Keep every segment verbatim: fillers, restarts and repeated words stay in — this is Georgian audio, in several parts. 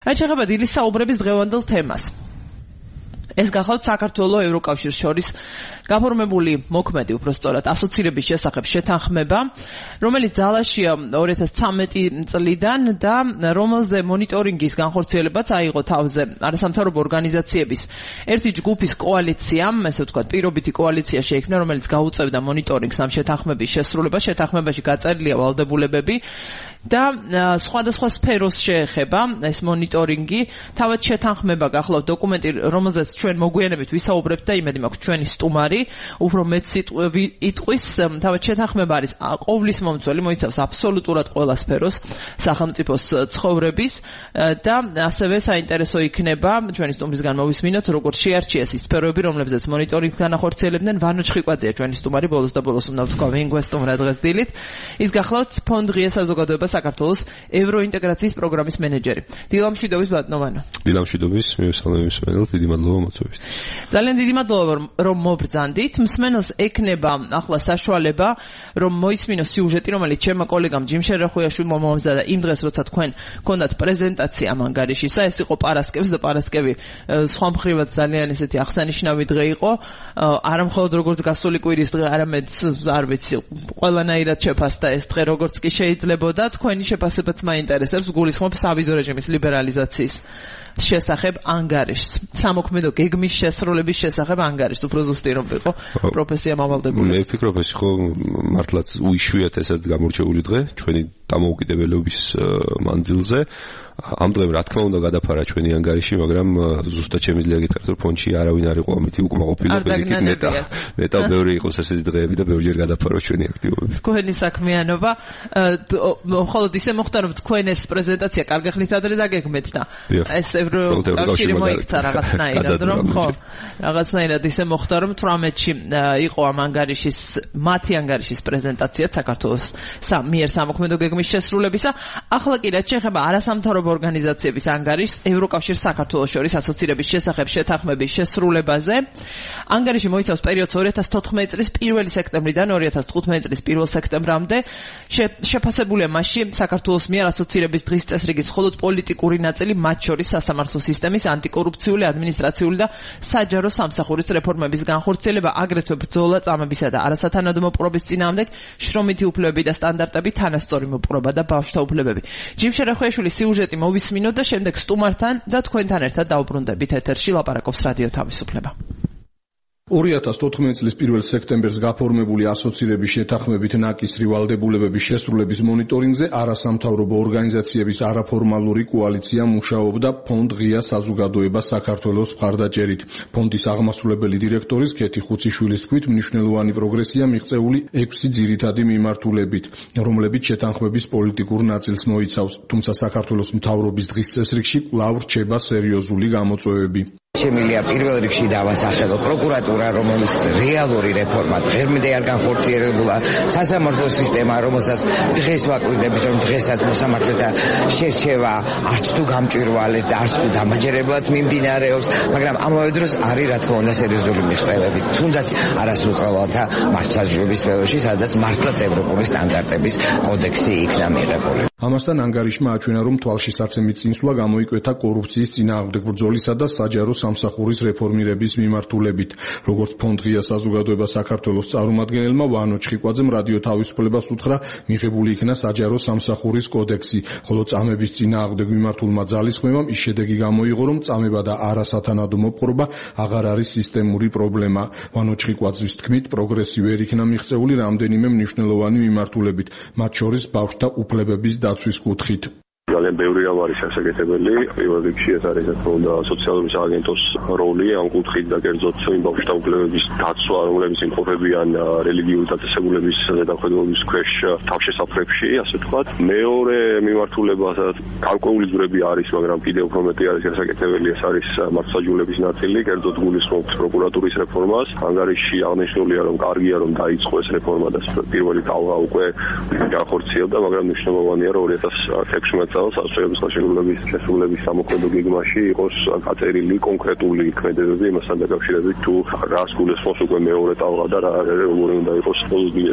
რაც შეეხება დილის საუბრების დღევანდელ თემას. ეს გახლავთ საქართველოს ევროკავშირს შორის გაფორმებული მოქმედი უბრალოდ ასოცირების შესახებ შეთანხმება, რომელიც ძალაშია ორი ათას ცხრამეტი წლიდან და რომელზე მონიტორინგის განხორციელებაც აიღო თავზე არასამთავრობო ორგანიზაციების ერთი ჯგუფის კოალიციამ, ესე ვთქვათ, პირობითი კოალიცია შეიქმნა, რომელიც გაუწევდა მონიტორინგს ამ შეთანხმების შესრულებას. შეთანხმებაში გაწერილია ვალდებულებები და სხვადასხვა სფეროს შეეხება ეს მონიტორინგი. თავად შეთანხმება გახლავთ დოკუმენტი, რომელზეც ჩვენ მოგვიანებით ვისაუბრებთ და იმედი მაქვს ჩვენი სტუმარი უფრო მეც იტყვის. თავად შეთანხმება არის ყოვლის მომცველი, მოიცავს აბსოლუტურად ყველა სფეროს სახელმწიფოს ცხოვრების და ასევე საინტერესო იქნება ჩვენი სტუმრისგან მოვისმინოთ, როგორც შეარჩიეს ის სფეროები, რომლებზეც მონიტორინგს განახორციელებდნენ. ვანო ჩხიკვაძეა ჩვენი სტუმარი, ბოლოს და ბოლოს უნდა ვთქვა, ვინ გვესტუმრა დღეს დილით. ის გახლავთ ფონდ ღია საზოგადოება საქართველოს ევროინტეგრაციის პროგრამის მენეჯერი. დილამშვიდობის ბატონო. დილამშვიდობის, მივესალმები მსმენელს, დიდი მადლობა მოწვევით. ძალიან დიდი მადლობა რომ მობრძანდით. მსმენელს ექნება ახლა საშუალება რომ მოისმინოს სიუჟეტი, რომელიც ჩემმა კოლეგამ ჯიმ შერეხუიაშვილმა მომზადა იმ დღეს, როცა თქვენ გქონდათ პრეზენტაცია ამ ანგარიშისა. ეს იყო პარასკევს და პარასკევი სხვა მხრივად ძალიან ესეთი აღსანიშნავი დღე იყო. არა მხოლოდ როგორც გასული კვირის დღე, არამედ არ ვიცი, ყველანაირად შეფასდა ეს დღე, როგორც კი შეიძლებოდა. თქვენი შეფასებაც მაინტერესებს. გულისხმობ სავიზო რეჟიმის ლიბერალიზაციის შესახებ ანგარიშს. სამოქმედო გეგმის შესრულების შესახებ ანგარიშს. უფრო ზუსტი რომ ვიყო პროფესია მავალდებული. მე ვფიქრობ, ეს ხო მართლაც უიშვიათესად გამორჩეული დღე ჩვენი დამოუკიდებლობის მანძილზე. ამ დღემ რა თქმა უნდა გადაფარა ჩვენი ანგარიში, მაგრამ ზუსტად შემიძლია გითხრათ, რომ ფონდში არავინ არ იყო ამით უკმაყოფილებელი, ნეტა ნეტა ბევრი იყოს ესეთი დღეები და ბევრჯერ გადაფარა ჩვენი აქტივობები. თქვენი საქმიანობა მხოლოდ ისე მოხდა, რომ თქვენ ეს პრეზენტაცია კარგი ხნით ადრე დაგეგმეთ და ეს ევროკავშირი მოიქცა რაღაცნაირად, რომ ხო, რაღაცნაირად ისე მოხდა, რომ თვრამეტში იყო ამ ანგარიშის, მათი ანგარიშის პრეზენტაციაც საქართველოს მიერ სამოქმედო გეგმის შესრულებისა. ახლა კი რაც შეეხება არასამთავრობო ორგანიზაციების ანგარიშს ევროკავშირს საქართველოს შორის ასოცირების შესახებ შეთანხმების შესრულებაზე. ანგარიში მოიცავს პერიოდს ორი ათას თოთხმეტი წლის პირველი სექტემბრიდან ორი ათას თხუთმეტი წლის პირველ სექტემბრამდე. შეფასებულია მასში საქართველოს მიერ ასოცირების დღის წესრიგის მხოლოდ პოლიტიკური ნაწილი, მათ შორის სასამართლო სისტემის, ანტიკორუფციული, ადმინისტრაციული და საჯარო სამსახურის რეფორმების განხორციელება, აგრეთვე ბრძოლა წამებისა და არასათანადო მოპყრობის წინააღმდეგ, შრომითი უფლებები და სტანდარტები, თანასწორი მოპყრობა და ბავშვთა უფლებები. ჯიმ შერეხუიაშვილის სიუჟეტი მოვისმინოთ და შემდეგ სტუმართან და თქვენთან ერთად დავუბრუნდებით ეთერში ლაპარაკობს რადიო თავისუფლება. ორი ათას თოთხმეტი წლის პირველ სექტემბერს გაფორმებული ასოცირების შეთანხმებით ნაკისრი ვალდებულებების შესრულების მონიტორინგზე არასამთავრობო ორგანიზაციების არაფორმალური კოალიცია მუშაობდა ფონდ ღია საზოგადოება საქართველოს მხარდაჭერით. ფონდის აღმასრულებელი დირექტორის კეთი ხუციშვილის თქმით, მნიშვნელოვანი პროგრესია მიღწეული ექვსი ძირითადი მიმართულებით, რომლებიც შეთანხმების პოლიტიკურ ნაწილს მოიცავს, თუმცა საქართველოს მთავრობის დღის წესრიგში კვლავ რჩება სერიოზული გამოწვევები. შემილია პირველ რიგში დავასახელო პროკურატურა, რომელის რეალური რეფორმა დღემდე არ განხორციელებულა, სასამართლო სისტემა, რომელსაც დღეს ვაკვირდებით, რომ დღესაც მოსამართლეთა შერჩევა არც თუ გამჭვირვალედ და არც თუ დამაჯერებლად მიმდინარეობს, მაგრამ ამავე დროს არის რა თქმა უნდა სერიოზული მიღწევები, თუნდაც არასრულყრელთა მართლმსაჯულების სფეროში, სადაც მართლაც ევროპული სტანდარტების კოდექსი იქნა მიღებული. ამასთან ანგარიშმა აჩვენა, რომ თვალშისაცემი წინსვლა გამოიკვეთა კორუფციის წინააღმდეგ ბრძოლისა და საჯარო სამსახურის რეფორმირების მიმართულებით. როგორც ფონდ ღია საზოგადოება საქართველოს წარმომადგენელმა ვანო ჩხიკვაძემ რადიო თავისუფლებას უთხრა, მიღებული იქნა საჯარო სამსახურის კოდექსი, ხოლო წამების წინააღმდეგ მიმართულმა ძალისხმევამ ის შედეგი გამოიღო, რომ წამება და არასათანადო მოპყრობა აღარ არის სისტემური პრობლემა. ვანო ჩხიკვაძის თქმით, პროგრესი ვერ იქნა მიღწეული რამდენიმე მნიშვნელოვანი მიმართულებით, მათ შორის ბავშვთა უფლებების დაცვის კუთხით. ძალიან ბევრი რამ არის ასაკეთებელი. პირველ რიგში ეს არის, რა თქმა უნდა, სოციალური სააგენტოს როლი ამ კუთხით და კერძოდ იმ ბავშვთა უფლებების დაცვა, რომლებიც იმყოფებიან რელიგიური დაწესებულების ზედამხედველობის ქვეშ თავშესაფრებში, ასე ვთქვათ. მეორე მიმართულება, სადაც გარკვეული ძვრები არის, მაგრამ კიდევ უფრო მეტი არის ასაკეთებელი, ეს არის მართლმსაჯულების ნაწილი, კერძოდ გულისხმობთ პროკურატურის რეფორმას. ანგარიში აღნიშნულია, რომ კარგია, რომ დაიწყო ეს რეფორმა და პირველი ტალღა უკვე განხორციელდა, მაგრამ მნიშვნელოვანია, რომ ორი ათას ექვსმეტი წელს ასოების ხელშეკრულების შესრულების სამოქმედო გეგმაში იყოს გაწერილი კონკრეტული ქმედებები იმასთან დაკავშირებით, თუ რას გულისხმობს უკვე მეორე ტალღა და რა როგორი უნდა იყოს პროცედურები.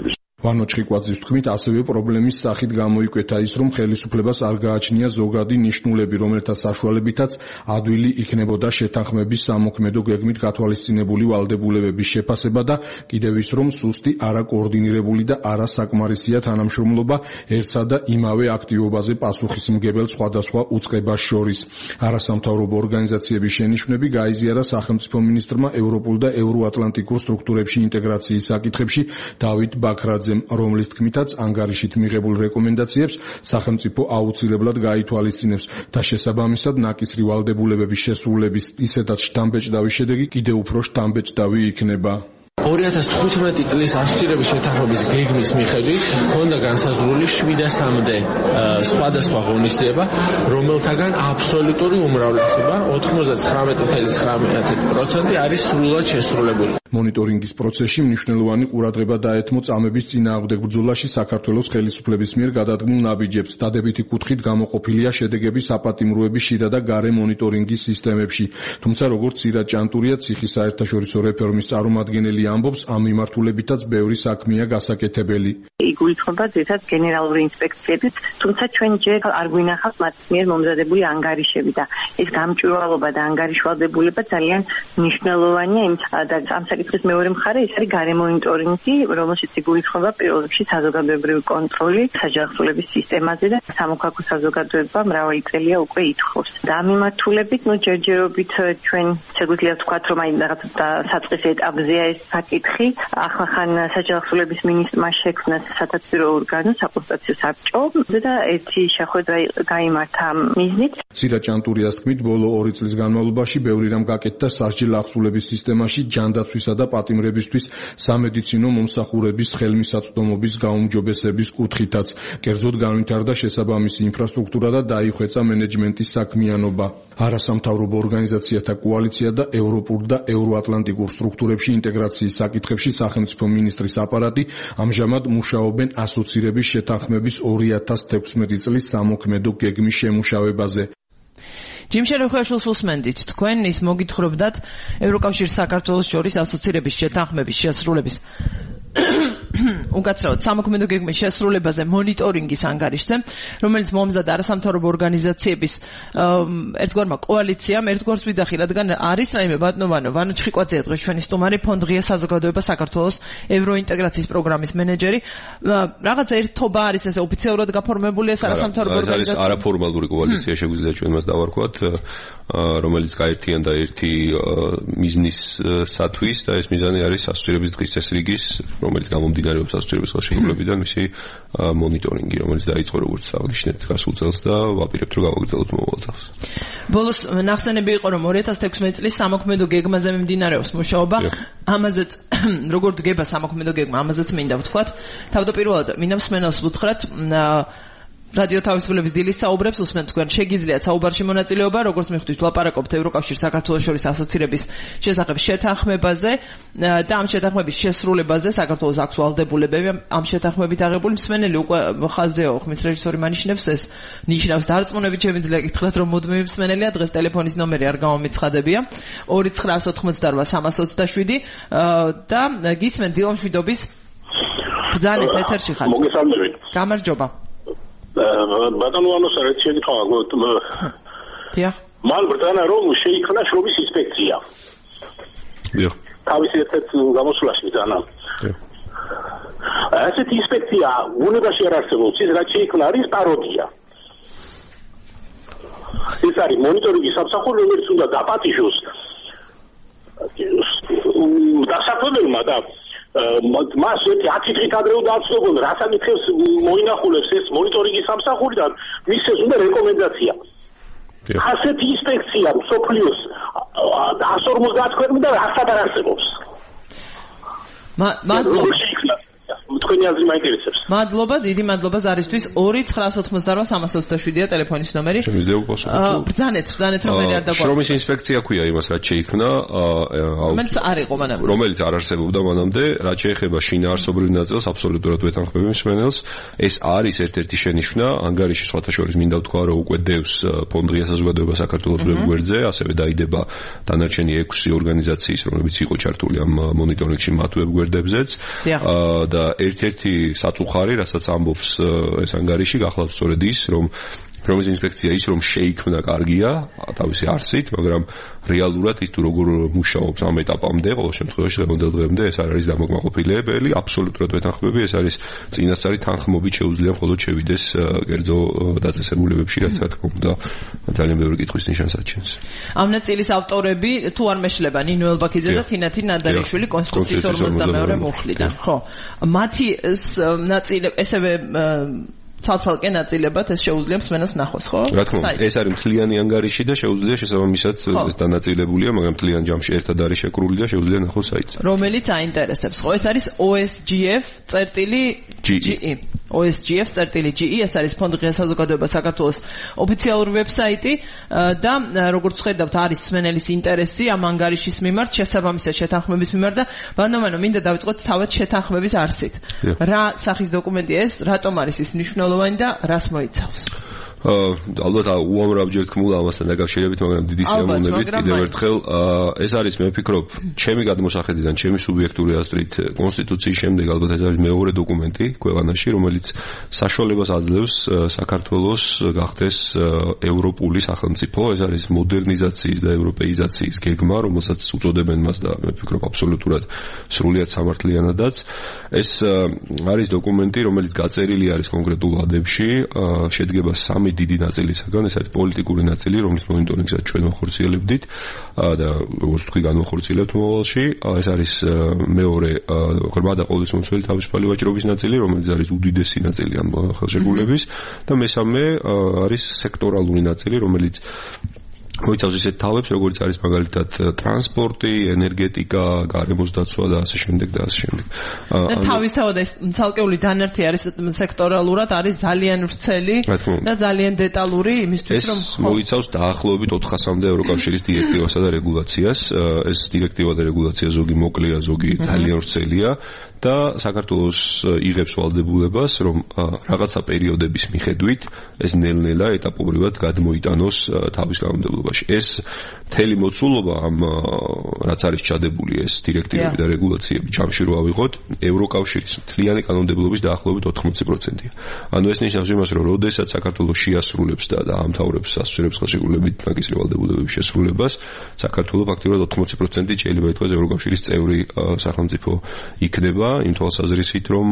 ვანო ჩხიკვაძის თქმით, ასევე პრობლემის სახით გამოიკვეთა ის, რომ ხელისუფლებას არ გააჩნია ზოგადი ნიშნულები, რომელთა საშუალებითაც ადვილი იქნებოდა შეთანხმების სამოქმედო გეგმით გათვალისწინებული ვალდებულებების შეფასება და კიდევ ის, რომ სუსტი, არაკოორდინირებული და არასაკმარისია თანამშრომლობა ერთსა და იმავე აქტივობაზე პასუხისმგებელ სხვადასხვა უწყებას შორის. არასამთავრობო ორგანიზაციების შენიშვნები გაიზიარა სახელმწიფო მინისტრმა ევროპულ და ევროატლანტიკურ სტრუქტურებში ინტეგრაციის საკითხებში დავით ბაქრაძემ, რომლის თქმითაც ანგარიშით მიღებულ რეკომენდაციებს სახელმწიფო აუცილებლად გაითვალისწინებს და შესაბამისად ნაკისრი ვალდებულებების შესრულების ისედაც შთამბეჭდავი შედეგი კიდევ უფრო შთამბეჭდავი იქნება. ორი ათას თხუთმეტი წლის ასოცირების შეთანხმების გეგმის მიხედვით ჰქონდა განსაზღვრული შვიდასამდე სხვადასხვა ღონისძიება, რომელთაგან აბსოლუტური უმრავლესობა ოთხმოცდათხრამეტი წუთი ცხრამეტი პროცენტი არის სრულად შესრულებული. მონიტორინგის პროცესში მნიშვნელოვანი ყურადღება დაეთმო წამების წინააღმდეგ ბრძოლაში საქართველოს ხელისუფლების მიერ გადადგმულ ნაბიჯებს. დადებითი კუთხით გამოყოფილია შედეგები საპატიმროების შიდა და გარე მონიტორინგის სისტემებში. თუმცა როგორც სირაჯ ჭანტურია ციხის საერთაშორისო რეფორმის წარმომადგენელი ამბობს, ამ მიმართულებითაც ბევრი საქმეა გასაკეთებელი. იგულისხმება ზედაც გენერალური ინსპექციებით, თუმცა ჩვენ ჯერ არ გვინახავს მათ მიერ მომზადებული ანგარიშები და ეს გამჭვირვალობა და ანგარიშვალდებულება ძალიან მნიშვნელოვანია იმ და ამ საკითხის მეორე მხარე ის არის გარე მონიტორინგი, რომელშიც იგულისხმება პირველ რიგში საზოგადოებრივი კონტროლი საჯანმრთელობის სისტემაზე და სამოქალაქო საზოგადოება მრავალი წელია უკვე ითხოვს. და ამ მიმართულებით, ნუ ჯერჯერობით ჩვენ შეგვიძლია ვთქვათ, რომ აი რაღაც საწყის ეტაპზეა ეს საკითხი. ახალხან საჯანმრთელობის მინისტრმა შექმნა სათათბირო ორგანო, საკონსტიტუციო საბჭო და ერთი შეხვედრა გაიმართა ამ მიზნით. სირაჯ ჭანტურიას თქმით, ბოლო ორი წლის განმავლობაში ბევრი რამ გაკეთდა სასჯელ აღსრულების სისტემაში, ჯანდაცვისა და პატიმრებისთვის სამედიცინო მომსახურების ხელმისაწვდომობის გაუმჯობესების კუთხითაც. კერძოდ განვითარდა შესაბამისი ინფრასტრუქტურა და დაიხვეწა მენეჯმენტის საქმიანობა. არასამთავრობო ორგანიზაციათა კოალიცია და ევროპულ და ევროატლანტიკურ სტრუქტურებში ინტეგრაციის საკითხებში სახელმწიფო მინისტრის აპარატი ამჟამად მუშაობენ ასოცირების შეთანხმების ორი ათას თექვსმეტი წლის სამოქმედო გეგმის შემუშავებაზე. ჯიმ შერეხვეშულს უსმენდით, თქვენ ის მოგითხრობდათ ევროკავშირს საქართველოს შორის ასოცირების შეთანხმების შესრულების უკაცრავად სამოქმედო გეგმის შესრულებაზე მონიტორინგის ანგარიშზე, რომელიც მომზადდა არასამთავრობო ორგანიზაციების ერთგვარმა კოალიციამ, ერთგვარს ვიძახი, რადგან არის რაიმე ბატონოვანო, ვანო ჩხიკვაძეა დღეს ჩვენი სტუმარი, ფონდ ღია საზოგადოება საქართველოს ევროინტეგრაციის პროგრამის მენეჯერი. რაღაცა ერთობა არის ესე ოფიციალურად გაფორმებული ეს არასამთავრობო ორგანიზაცია. არის არაფორმალური კოალიცია, შეგვიძლია ჩვენ მას დავარქვათ, რომელიც გაერთიანდა ერთი მიზნისათვის და ეს მიზანი არის ასოცირების დღის წესრიგის, რომელიც გამომდინარეობს ასოცირების ხელშეკრულებიდან მისი მონიტორინგი, რომელიც დაიწყო როგორც აღნიშნეთ გასულ წელს და ვაპირებთ რომ გავაგრძელოთ მომავალ წელს. ბოლოს ნახსენები იყო რომ ორი ათას თექვსმეტი წლის სამოქმედო გეგმაზე მიმდინარეობს მუშაობა. ამაზეც როგორ დგება სამოქმედო გეგმა, ამაზეც მინდა ვთქვათ. თავდაპირველად მინდა მსმენელს ვუთხრათ რადიო თავისუფლების დილის საუბრებს უსმენთ თქვენ. შეგიძლიათ საუბარში მონაწილეობა, როგორც მიხვდით, ვლაპარაკობთ ევროკავშირს საქართველოს შორის ასოცირების შესახებ შეთანხმებაზე და ამ შეთანხმების შესრულებაზე. საქართველოს აქვს ვალდებულებები ამ შეთანხმებით აღებული. მსმენელი უკვე ხაზეო ხმის რეჟისორი მანიშნებს ეს ნიშნავს დარწმუნებით შემიძლია გითხრათ რომ მუდმივი მსმენელია. დღეს ტელეფონის ნომერი არ გამომიცხადებია ორი ცხრაას ოთხმოცდარვა სამას ოცდაშვიდი და გისმენთ დილომშვიდობის ბრძანეთ ეთერში ხართ. მოგესალმებით. გამარჯობა. ბატონო ანოს რა შეგითხოვა დიახ მან ბრძანა რომ შეიქმნა შრომის ინსპექცია დიახ თავისი ერთ-ერთ გამოსვლაში ბრძანა დიახ ასეთი ინსპექცია უნებაში არ არსებობს ის რაც შეიქმნა არის პაროდია ეს არის მონიტორინგის სამსახური რომელიც უნდა დაპატიჟოს დასაქმებელმა და მას ერთი ათი დღით ადრე უნდა აცნობონ რა საკითხებს მოინახულებს ეს მონიტორინგის სამსახური და მის ეს უნდა რეკომენდაცია. ასეთი ინსპექცია სოფლიოს ას ორმოცდაათ ქვეყნიდან რასად არ არსებობს. მადლობა. თქვენი აზრი მაინტერესებს. მადლობა, დიდი მადლობა ზარისთვის. ორი ცხრაას ოცდაოთხმოცდარვა სამას ოცდაშვიდია ტელეფონის ნომერი. შემიძლია უყოს. ბრძანეთ, ბრძანეთ რომ მე არ დაგვაქვს. შრომის ინსპექცია ქვია იმას, რაც შეიქმნა, რომელიც არ იყო მანამდე. რომელიც არ არსებობდა მანამდე, რაც შეეხება შინაარსობრივ ნაწილს, აბსოლუტურად ვეთანხმები მსმენელს. ეს არის ერთ-ერთი შენიშვნა, ანგარიში სხვათა შორის მინდა ვთქვა, რომ უკვე დევს ფონდ ღია საზოგადოება საქართველოს ვებგვერდზე, ასევე დაიდება დანარჩენი ექვსი ორგანიზაციის, რომლებიც იყო ჩართული ამ მონიტორინგში მათ ვებგვერდებზეც. და ერთ-ერთი საწუხარი, რასაც ამბობს ეს ანგარიში, გახლავთ სწორედ ის, რომ რომის ინსპექცია ის რომ შეიქმნა კარგია თავისი არსით, მაგრამ რეალურად ის თუ როგორ მუშაობს ამ ეტაპამდე, ყოველ შემთხვევაში დღევანდელ დღემდე ეს არ არის დამოკმაყოფილებელი, აბსოლუტურად ვეთანხმები, ეს არის წინასწარი თანხმობით შეუძლია მხოლოდ შევიდეს კერძო დაწესებულებებში, რაც რა თქმა უნდა ძალიან ბევრი კითხვის ნიშანს აჩენს. ამ ნაწილის ავტორები თუ არ მეშლება ნინო ელბაქიძე და თინათი ნადარიშვილი კონსტიტუციის ორმოცდამეორე მუხლიდან, ხო? მათი ნაწილი ესევე ცალ-ცალკე ნაწილებად ეს შეუძლია მსმენელს ნახოს, ხო? რა თქმა უნდა, ეს არის მთლიანი ანგარიში და შეუძლია შესაბამისად ეს დანაწილებულია, მაგრამ მთლიან ჯამში ერთად არის შეკრული და შეუძლია ნახოს საიტზე. რომელიც აინტერესებს, ხო? ეს არის O S G F G E. O S G F G E, ეს არის ფონდი ღია საზოგადოება საქართველოს ოფიციალური ვებსაიტი და როგორც ხედავთ, არის მსმენელის ინტერესი ამ ანგარიშის მიმართ, შესაბამისად შეთანხმების მიმართ და ბანომანო მინდა დავიწყოთ თავად შეთანხმების არსით. რა სახის დოკუმენტია ეს, რატომ არის ის მნიშვნელოვანი და რას მოიცავს? ალბათ უამრავჯერ თქმულა ამასთან დაკავშირებით, მაგრამ დიდი სიამოვნებით კიდევ ერთხელ ეს არის მე ვფიქრობ, ჩემი გადმოსახედიდან, ჩემი სუბიექტური აზრით, კონსტიტუციის შემდეგ ალბათ ეს არის მეორე დოკუმენტი ქვეყანაში, რომელიც საშუალებას აძლევს საქართველოს გახდეს ევროპული სახელმწიფო, ეს არის მოდერნიზაციის და ევროპეიზაციის გეგმა, რომელსაც უწოდებენ მას და მე ვფიქრობ აბსოლუტურად სრულიად სამართლიანადაც. ეს არის დოკუმენტი, რომელიც გაწერილი არის კონკრეტულ ვადებში, შედგება სამი დიდი ნაწილისაგან, ეს არის პოლიტიკური ნაწილი, რომლის მონიტორინგსაც ჩვენ მოხორციელებდით და როგორც თქვი განვახორციელებთ მომავალში. ეს არის მეორე ღრმა და ყოვლისმომცველი თავისუფალი ვაჭრობის ნაწილი, რომელიც არის უდიდესი ნაწილი ამ ხელშეკრულების და მესამე არის სექტორალური ნაწილი, რომელიც მოიცავს ისეთ თავებს, როგორც არის მაგალითად ტრანსპორტი, ენერგეტიკა, გარემოს დაცვა და ასე შემდეგ და ასე შემდეგ. და თავისთავად ეს ცალკეული დანართი არის სექტორალურად არის ძალიან ვრცელი და ძალიან დეტალური იმისთვის, რომ ეს მოიცავს დაახლოებით ოთხასამდე ევროკავშირის დირექტივასა და რეგულაციას. ეს დირექტივა და რეგულაცია ზოგი მოკლეა, ზოგი ძალიან ვრცელია და საქართველოს იღებს ვალდებულებას, რომ რაღაცა პერიოდების მიხედვით ეს ნელ-ნელა ეტაპობრივად გადმოიტანოს თავის კანონმდებლობაში. ეს მთელი მოცულობა ამ რაც არის ჩადებული ეს დირექტივები და რეგულაციები ჯამში რო ავიღოთ, ევროკავშირის მთლიანი კანონმდებლობის დაახლოებით ოთხმოცი პროცენტია. ანუ ეს ნიშნავს იმას, რომ როდესაც საქართველოს შეასრულებს და ამთავრებს ასრულებს ხელშეკრულებით ნაკისრი ვალდებულებების შესრულებას, საქართველოს ფაქტობრივად ოთხმოცი პროცენტი შეიძლება ითქვას ევროკავშირის წევრი სახელმწიფო იქნება. იმ თვალსაზრისით, რომ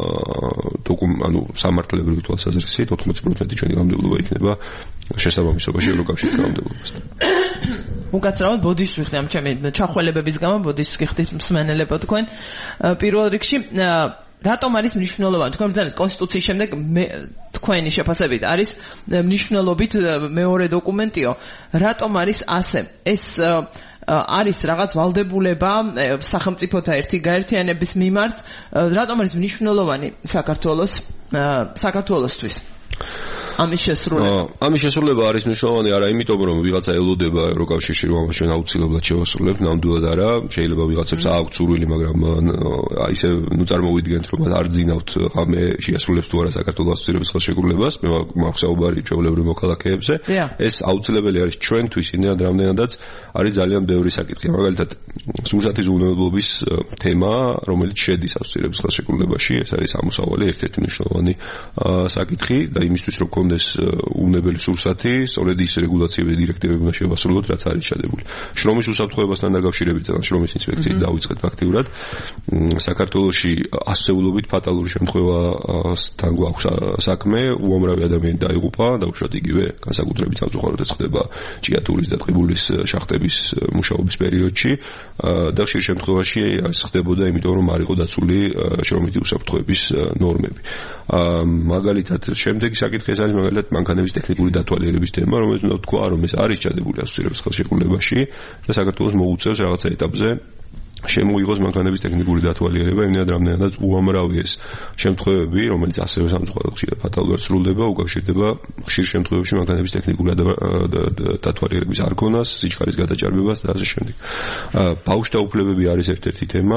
ანუ სამართლებრივი თვალსაზრისით ოთხმოცი პროცენტი ჩვენი კანონმდებლობა იქნება შესაბამისობაში ევროკავშირის კანონმდებლობასთან. უკაცრავად ბოდიშს ვიხდი ამ ჩემი ჩახველებების გამო, ბოდიშს გიხდით მსმენელებო თქვენ. პირველ რიგში რატომ არის მნიშვნელოვანი? თქვენ ბრძანეთ კონსტიტუციის შემდეგ თქვენი შეფასებით არის მნიშვნელობით მეორე დოკუმენტიო. რატომ არის ასე? ეს არის რაღაც ვალდებულება სახელმწიფოთა ერთი გაერთიანების მიმართ, რატომ არის მნიშვნელოვანი საქართველოს საქართველოსთვის? ამის შესრულება. ამის შესრულება არის მნიშვნელოვანი არა იმიტომ, რომ ვიღაცა ელოდება ევროკავშირში, რომ ამას ჩვენ აუცილებლად შევასრულებთ, ნამდვილად არა, შეიძლება ვიღაცებს აქვთ სურვილი, მაგრამ ისე ნუ წარმოვიდგენთ, რომ არ ძინავთ ამე შეასრულებს თუ არა საქართველოს ასოცირების ხელშეკრულებას, მე მაქვს საუბარი ჩვეულებრივ მოქალაქეებზე. ეს აუცილებელი არის ჩვენთვის, იმდენად რამდენადაც არის ძალიან ბევრი საკითხი. მაგალითად, სურსათის უვნებლობის თემა, რომელიც შედის ასოცირების ხელშეკრულებაში, ეს არის ამოსავალი ერთ-ერთი მნიშვნელოვანი საკითხი და იმისთვის რომ კონდეს უნებელი სურსათი, სწორედ ის რეგულაციები და დირექტივები უნდა შევასრულოთ, რაც არის ჩადებული. შრომის უსაფრთხოებასთან დაკავშირებით და შრომის ინსპექციით დავიწყეთ აქტიურად. საქართველოში ასეულობით ფატალური შემთხვევასთან გვაქვს საქმე, უამრავი ადამიანი დაიღუპა, დაუშვათ იგივე განსაკუთრებით სამწუხაროდ ეს ხდება ჭიათურის და ტყიბულის შახტების მუშაობის პერიოდში და ხშირ შემთხვევაში ეს ხდებოდა იმიტომ, რომ არ იყო დაცული შრომითი უსაფრთხოების ნორმები. მაგალითად, შემდეგი საკითხი ეს არის მაგალითად მანქანების ტექნიკური დათვალიერების თემა, რომელიც უნდა ვთქვა, რომ ეს არის ჩადებული ასოცირების ხელშეკრულებაში და საქართველოს მოუწევს რაღაცა ეტაპზე შემოიღოს მანქანების ტექნიკური დათვალიერება, იმდენად რამდენადაც უამრავი ეს შემთხვევები, რომელიც ასევე სამწუხაროდ ხშირად ფატალურად სრულდება, უკავშირდება ხშირ შემთხვევებში მანქანების ტექნიკური დათვალიერების არ ქონას, სიჩქარის გადაჭარბებას და ასე შემდეგ. ბავშვთა უფლებები არის ერთ-ერთი თემა.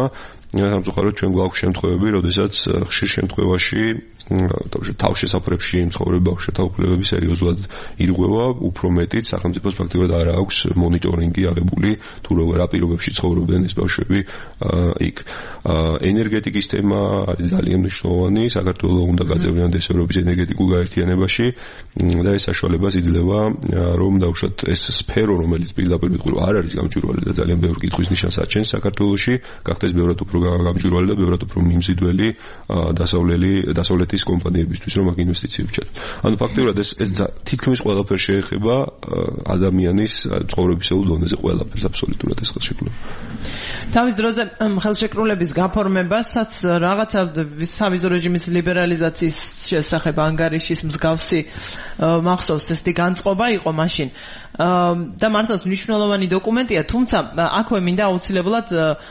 სამწუხაროდ ჩვენ გვაქვს შემთხვევები, როდესაც ხშირ შემთხვევაში თავშესაფრებში მცხოვრები ბავშვთა უფლებები სერიოზულად ირღვევა, უფრო მეტიც სახელმწიფოს ფაქტიურად არ აქვს მონიტორინგი აღებული თუ რა პირობებში ცხოვრობენ ეს ბავშვები იქ. ენერგეტიკის თემა არის ძალიან მნიშვნელოვანი, საქართველოს უნდა გაწევრიანდეს ევროპის ენერგეტიკულ გაერთიანებაში და ეს საშუალებას იძლევა, რომ დაუშვათ ეს სფერო, რომელიც პირდაპირ ვიტყვი, არ არის გამჭვირვალე და ძალიან ბევრი კითხვის ნიშანს აჩენს საქართველოში, გახდეს ბევრად უფრო გამჭვირვალე და ბევრად უფრო მიმზიდველი დასავლელი დასავლეთის კომპანიებისთვის, რომ აქ ინვესტიციები ჩადონ. ანუ ფაქტობრივად ეს ეს თითქმის ყველაფერს შეეხება ადამიანის ცხოვრებისეულ დონეზე ყველაფერს აბსოლუტურად ეს ხელშეკრულება. თავის დროზე ხელშეკრულების გაფორმებასაც რაღაცა სავიზო რეჟიმის ლიბერალიზაციის შესახებ ანგარიშის მსგავსი მახსოვს ესეთი განწყობა იყო მაშინ. და მართლაც მნიშვნელოვანი დოკუმენტია, თუმცა აქვე მინდა აუცილებლად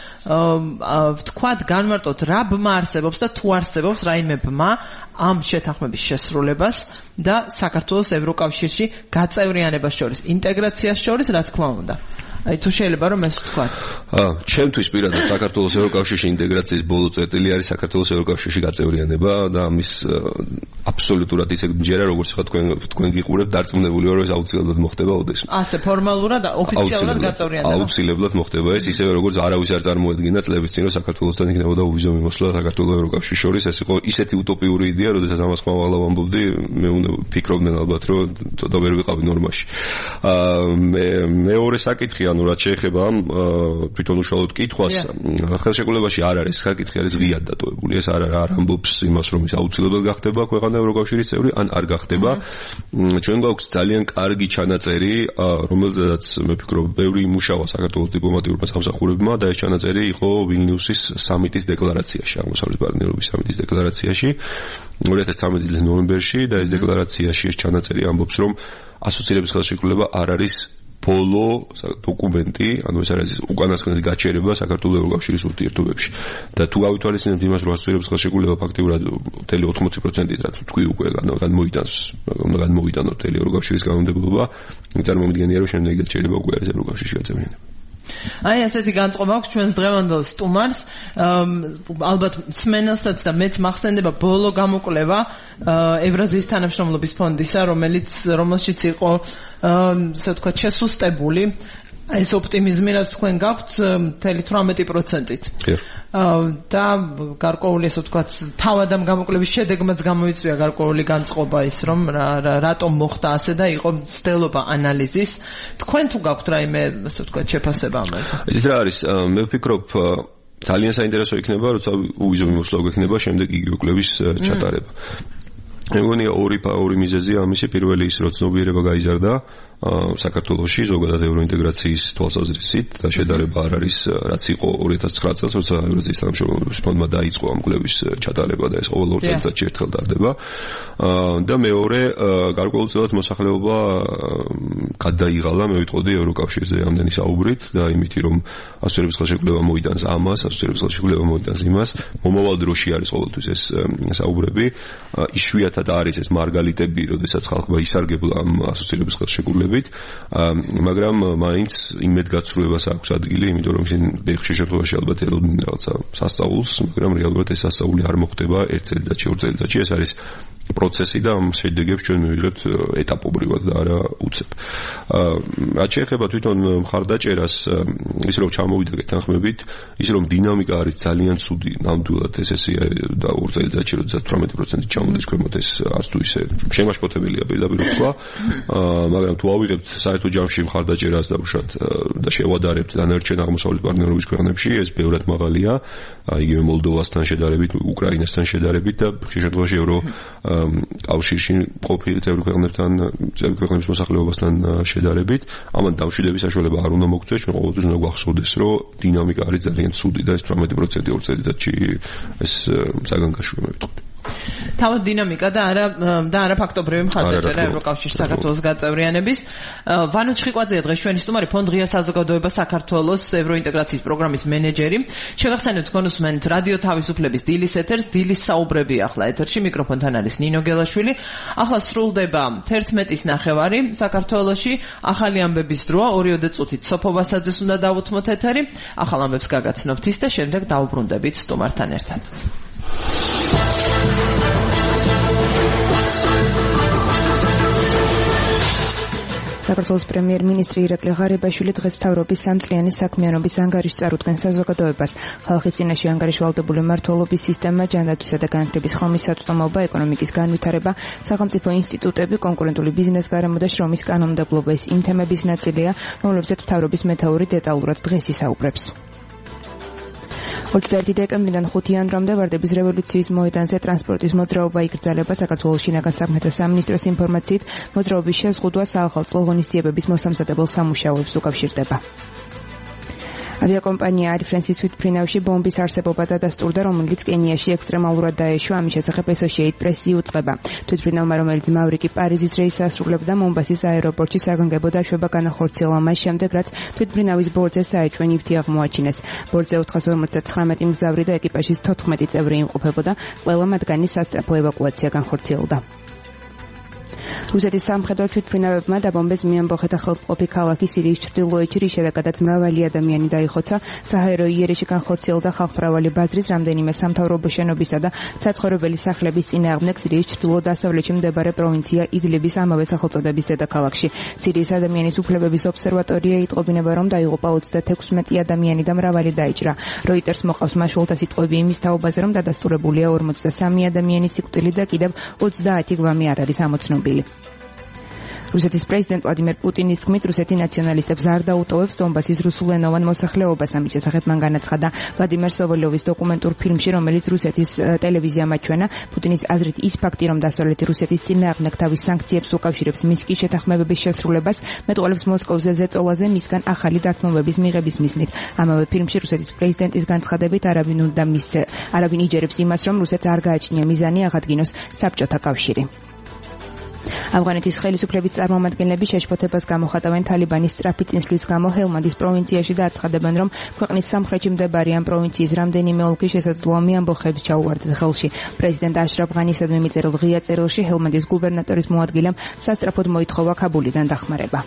ვთქვათ, განმარტოთ რა ბმა არსებობს და თუ არსებობს რაიმე ბმა ამ შეთანხმების შესრულებას და საქართველოს ევროკავშირში გაწევრიანებას შორის, ინტეგრაციას შორის, რა თქმა უნდა. აი თუ შეიძლება რომ ეს ვთქვათ. აა, ჩემთვის პირადად საქართველოს ევროკავშირში ინტეგრაციის ბოლო წერტილი არის საქართველოს ევროკავშირში გაწევრიანება და ამის აბსოლუტურად ისე მჯერა, როგორც ხა თქვენ თქვენ გიყურებთ, დარწმუნებული ვარ, რომ ეს აუცილებლად მოხდება ოდესმე. ასე ფორმალურად, ოფიციალურად გაწევრიანება. აუცილებლად მოხდება ეს, ისევე როგორც არავის არ წარმოედგინა წლების წინ, რომ საქართველოსთან იქნებოდა ვიზო მიმოსვლა საქართველოს ევროკავშირის შორის, ეს იყო ისეთი утоპიური იდეა, როდესაც ამას ხმავალ ვამბობდი, მე უნდა ფიქრობდნენ ალბათ, რომ ცოტა ვერ ვიყავი ნორმაში. აა მეორე საკითხი, ანუ რაც შეეხება თვითონ უშუალოდ კითხვას, ხელშეკრულებაში არ არის საკითხი, არის ღიად დატოვებული. ეს არ არ ამბობს იმას, რომ ის აუცილებლად გახდება ქვეყანა ევროკავშირის წევრი, ან არ გახდება. ჩვენ გვაქვს ძალიან კარგი ჩანაწერი, რომელზედაც მე ვფიქრობ, ბევრი იმუშავა საქართველოს დიპლომატიურმა სამსახურებმა და ეს ჩანაწერი იყო ვილნიუსის სამიტის დეკლარაციაში, აღმოსავლეთ პარტნიორობის სამიტის დეკლარაციაში ორი ათას ცხრამეტი წლის ნოემბერში და ეს დეკლარაციაში ეს ჩანაწერი ამბობს, რომ ასოცირების ხელშეკრულება არ არის ბოლო დოკუმენტი, ანუ ეს არის უკანასკნელი გაჩერება საქართველოს ევროკავშირის ურთიერთობებში. და თუ გავითვალისწინებთ იმას, რომ ასოცირების ხელშეკრულება ფაქტიურად მთელი ოთხმოცი პროცენტით რაც თქვი უკვე განმოიტანს, უნდა განმოიტანოს მთელი ევროკავშირის კანონმდებლობა, წარმომიდგენია, რომ შემდეგი გაჩერება უკვე არის ევროკავშირში გაწევრიანება. აი ასეთი განწყობა აქვს ჩვენს დღევანდელ სტუმარს, ალბათ სმენელსაც და მეც მახსენდება ბოლო გამოკვლევა ევრაზიის თანამშრომლობის ფონდისა, რომელიც რომელშიც იყო ასე ვთქვათ შესუსტებული ეს ოპტიმიზმი, რაც თქვენ გაქვთ მთელი თვრამეტი პროცენტით. და გარკვეული ასე ვთქვათ თავად ამ გამოკვლევის შედეგმაც გამოიწვია გარკვეული განწყობა ის, რომ რატომ მოხდა ასე და იყო მცდელობა ანალიზის. თქვენ თუ გაქვთ რაიმე ასე ვთქვათ შეფასება ამაზე? ეს რა არის, მე ვფიქრობ ძალიან საინტერესო იქნება, როცა უვიზო მიმოსვლა გვექნება შემდეგ იგივე კვლევის ჩატარება. მე მგონი ორი ორი მიზეზია ამისი. პირველი ის, რომ ცნობიერება გაიზარდა საქართველოში ზოგადად ევროინტეგრაციის თვალსაზრისით და შედარება არ არის რაც იყო ორი ათას ცხრა წელს, როცა ევრაზიის თანამშრომლობის ფონდმა დაიწყო ამ კვლევის ჩატარება და ეს ყოველ ორ წელიწადში ერთხელ ტარდება. და მეორე, გარკვეულწილად მოსახლეობა გადაიღალა, მე ვიტყოდი ევროკავშირზე ამდენი საუბრით და იმითი, რომ ასოცირების ხელშეკრულება მოიტანს ამას, ასოცირების ხელშეკრულება მოიტანს იმას, მომავალ დროში არის ყოველთვის ეს საუბრები. იშვიათად არის ეს მარგალიტები, როდესაც ხალხმა ისარგებლა ამ ასოცირების ხელშეკრულებით, მაგრამ მაინც იმედგაცრუებას აქვს ადგილი, იმიტომ რომ ისინი ხშირ შემთხვევაში ალბათ ელოდნენ რაღაცა სასწაულს, მაგრამ რეალურად ეს სასწაული არ მოხდება ერთ წელიწადში, ორ წელიწადში. ეს არის პროცესი და ამ შედეგებს ჩვენ მივიღებთ ეტაპობრივად და არა უცებ. რაც შეეხება თვითონ მხარდაჭერას, ის რომ ჩამოვიდა გეთანხმებით, ის რომ დინამიკა არის ძალიან ცუდი, ნამდვილად ეს ესე და ორ წელიწადში როდესაც თვრამეტი პროცენტით ჩამოდის ქვემოთ, ეს არც თუ ისე შემაშფოთებელია პირდაპირ ვთქვა, მაგრამ თუ ავიღებთ საერთო ჯამში მხარდაჭერას და უშოთ და შევადარებთ დანარჩენ აღმოსავლეთ პარტნიორობის ქვეყნებში, ეს ბევრად მაღალია, იგივე მოლდოვასთან შედარებით, უკრაინასთან შედარებით და ხშირ შემთხვევაში ევრო კავშირში ყოფილი წევრი ქვეყნებთან, წევრი ქვეყნების მოსახლეობასთან შედარებით. ამან დამშვიდების საშუალება არ უნდა მოგწეს, ჩვენ ყოველთვის უნდა გვახსოვდეს, რომ დინამიკა არის ძალიან ცუდი და ეს თვრამეტი პროცენტი ორ წელიწადში ეს საგანგაშოა, მე ვიტყოდი. თავად დინამიკა და არა და არა ფაქტობრივი მხარდაჭერა ევროკავშირის საქართველოს გაწევრიანების. ვანო ჩხიკვაძეა დღეს ჩვენი სტუმარი, ფონდ ღია საზოგადოება საქართველოს ევროინტეგრაციის პროგრამის მენეჯერი. შევახსენებთ გონუსმენთ რადიო თავისუფლების დილის ეთერს, დილის საუბრები ახლა ეთერში, მიკროფონთან არის ნინო გელაშვილი. ახლა სრულდება თერთმეტის ნახევარი საქართველოში, ახალი ამბების დროა, ორიოდე წუთით სოფო ვასაძეს უნდა დავუთმოთ ეთერი. ახალ ამბებს გაგაცნობთ ის და შემდეგ დავუბრუნდებით სტუმართან ერთად. საქართველოს პრემიერ-მინისტრი ირაკლი ღარიბაშვილი დღეს მთავრობის სამწლიანი საქმიანობის ანგარიშს წარუდგენს საზოგადოებას. ხალხის წინაშე ანგარიშვალდებული მმართველობის სისტემა, ჯანდაცვისა და განათლების ხომისაწვდომობა, ეკონომიკის განვითარება, სახელმწიფო ინსტიტუტები, კონკურენტული ბიზნეს-გარემო და შრომის კანონმდებლობა ის იმ თემების ნაწილია, რომლებზეც მთავრობის მეთაური დეტალურად დღეს ისაუბრებს. ოცდაერთი დეკემბრიდან ხუთი იანვრამდე ვარდების რევოლუციის მოედანზე ტრანსპორტის მოძრაობა იკრძალება. საქართველოს შინაგან საქმეთა სამინისტროს ინფორმაციით, მოძრაობის შეზღუდვა საახალწლო ღონისძიებების მოსამზადებელ სამუშაოებს უკავშირდება. ავიაკომპანია Air France-ის თვითმფრინავში ბომბის არსებობა დადასტურდა, რომელიც კენიაში ექსტრემალურად დაეშვა. ამის შესახებ Associated Press-ი უწყება. თვითმფრინავმა, რომელიც მავრიკი პარიზის რეისს ასრულებდა, მომბასის აეროპორტში საგანგებო დაშვება განახორციელა მას შემდეგ, რაც თვითმფრინავის ბორტზე საეჭვო ნივთი აღმოაჩინეს. ბორტზე ოთხას ორმოცდათხრამეტი მგზავრი და ეკიპაჟის თოთხმეტი წევრი იმყოფებოდა. ყველა მათგანი სასწრაფო ევაკუაცია განხორციელდა. რუსეთის სამხედრო თვითმფრინავებმა დაბომბეს მიამბოხეთა ხელმყოფი ქალაქი სირიის ჩრდილოეთში, რის შედეგადაც მრავალი ადამიანი დაიხოცა. საჰაერო იერიში განხორციელდა ხალხმრავალი ბაზრის, რამდენიმე სამთავრობო შენობისა და საცხოვრებელი სახლების წინააღმდეგ სირიის ჩრდილო-დასავლეთში მდებარე პროვინცია იდლიბის ამავე სახელწოდების დედაქალაქში. სირიის ადამიანის უფლებების ობსერვატორია იტყობინება, რომ დაიღუპა ოცდათექვსმეტი ადამიანი და მრავალი დაიჭრა. როიტერს მოყავს მაშულთა სიტყვები იმის თაობაზე, რომ დადასტურებულია ორმოცდასამი ადამიანის სიკვდილი და კიდევ ოცდაათი გვამი არ არის ამოცნობილი. რუსეთის პრეზიდენტ ვლადიმერ პუტინის თქმით, რუსეთი ნაციონალისტებს არ დაუტოვებს დონბასის რუსულენოვან მოსახლეობას. ამის შესახებ მან განაცხადა ვლადიმერ სოველიოვის დოკუმენტურ ფილმში, რომელიც რუსეთის ტელევიზიამ აჩვენა. პუტინის აზრით, ის ფაქტი, რომ დასავლეთი რუსეთის წინააღმდეგ თავის სანქციებს უკავშირებს მინსკის შეთანხმებების შესრულებას, მეტყველებს მოსკოვზე ზეწოლაზე მისგან ახალი დათმობების მიღების მიზნით. ამავე ფილმში რუსეთის პრეზიდენტის განცხადებით არავინ უნდა მის არავინ იჯერებს იმას, რომ რუსეთს არ გააჩნია მიზანი აღადგინოს საბჭოთა კავშირი. ავღანეთის ხელისუფლების წარმომადგენლები შეშფოთებას გამოხატავენ თალიბანის სწრაფი წინსვლის გამო ჰელმანდის პროვინციაში და აცხადებენ, რომ ქვეყნის სამხრეთში მდებარე ამ პროვინციის რამდენიმე ოლქი შესაძლოა ამბოხებს ჩაუვარდეთ ხელში. პრეზიდენტ აშრაფ ღანისადმი მიწერილ ღია წერილში ჰელმანდის გუბერნატორის მოადგილემ სასწრაფოდ მოითხოვა ქაბულიდან დახმარება.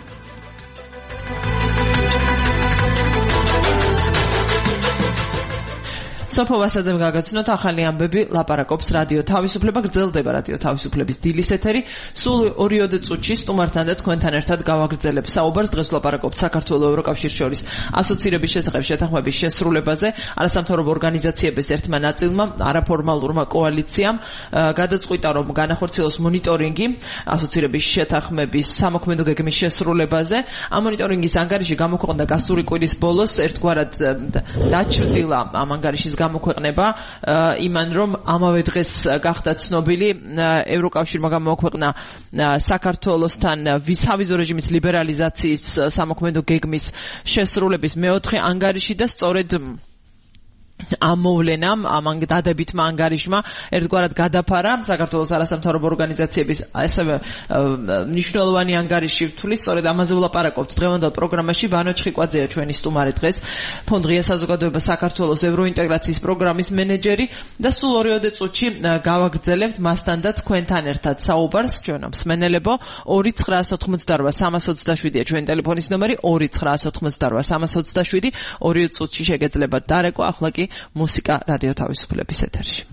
სოფო ვასაძემ გაგაცნოთ ახალი ამბები, ლაპარაკობს რადიო თავისუფლება, გრძელდება რადიო თავისუფლების დილის ეთერი. სულ ორიოდე წუთში სტუმართან და თქვენთან ერთად გავაგრძელებ საუბარს. დღეს ვლაპარაკობთ საქართველოს ევროკავშირის შორის ასოცირების შესახებ შეთანხმების შესრულებაზე. არასამთავრობო ორგანიზაციების ერთმა ნაწილმა, არაფორმალურმა კოალიციამ გადაწყვიტა, რომ განახორციელოს მონიტორინგი ასოცირების შეთანხმების სამოქმედო გეგმის შესრულებაზე. ამ მონიტორინგის ანგარიში გამოქვეყნდა გასული კვირის ბოლოს, ერთგვარად დაჩრდილა ამ ანგარიშის გამოქვეყნება იმან, რომ ამავე დღეს გახდა ცნობილი ევროკავშირმა გამოქვეყნა საქართველოსთან ვიზავიზო რეჟიმის ლიბერალიზაციის სამოქმედო გეგმის შესრულების მეოთხე ანგარიში და სწორედ ამ მოვლენამ, ამ დადებითმა ანგარიშმა ერთგვარად გადაფარა საქართველოს არასამთავრობო ორგანიზაციების ასევე მნიშვნელოვანი ანგარიში ვთვლის. სწორედ ამაზე ვლაპარაკობთ დღევანდელ პროგრამაში. ვანო ჩხიკვაძეა ჩვენი სტუმარი დღეს, ფონდ ღია საზოგადოება საქართველოს ევროინტეგრაციის პროგრამის მენეჯერი და სულ ორიოდე წუთში გავაგრძელებთ მასთან და თქვენთან ერთად საუბარს. ჩვენ მსმენელებო, ორი ცხრაას ოთხმოცდარვა სამას ოცდაშვიდია ჩვენი ტელეფონის ნომერი, ორი ცხრაას ოთხმოცდარვა სამას ოცდაშვიდი. ორი წუთში შეგეძლებათ დარეკვა, ახლა კი მუსიკა რადიო თავისუფლების ეთერში.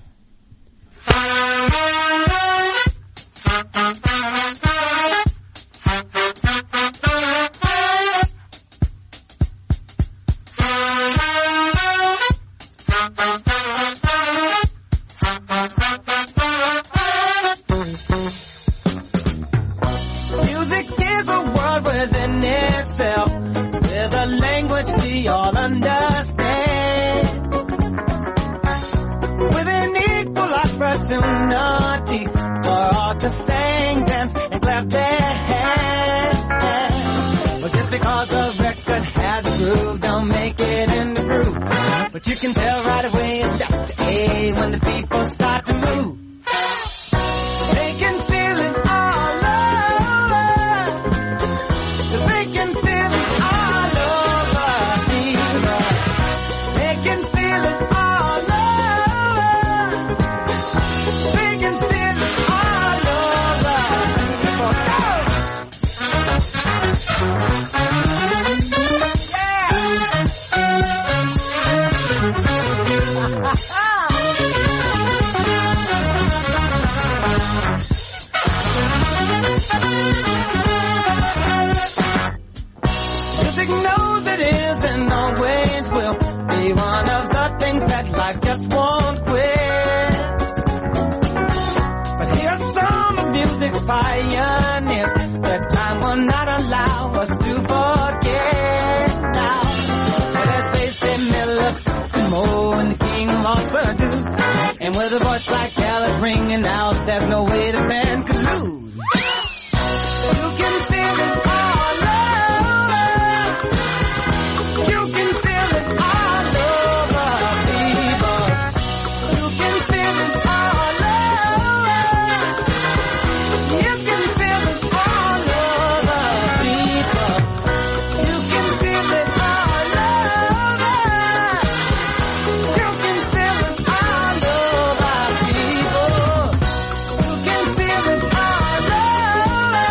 Music is a world within itself, with a language we all understand. Opportunity for all to sing, dance, and clap their hands. But just because the record has a groove, don't make it in the groove. But you can tell right away it's Doctor A when the people start to move. music knows it is and always will be one of the things that life just won't quit. But here's some of music's pioneers that time will not allow us to forget now. There's Basie Miller, Timo, and the King of all Surdu. And with a voice like Gallup ringing out, there's no way the band could lose. You can feel it all over. You can feel it all over, people. You can feel it all over. You can feel it all over, people. You can feel it all over. You can feel it all over, people. You can feel it all over.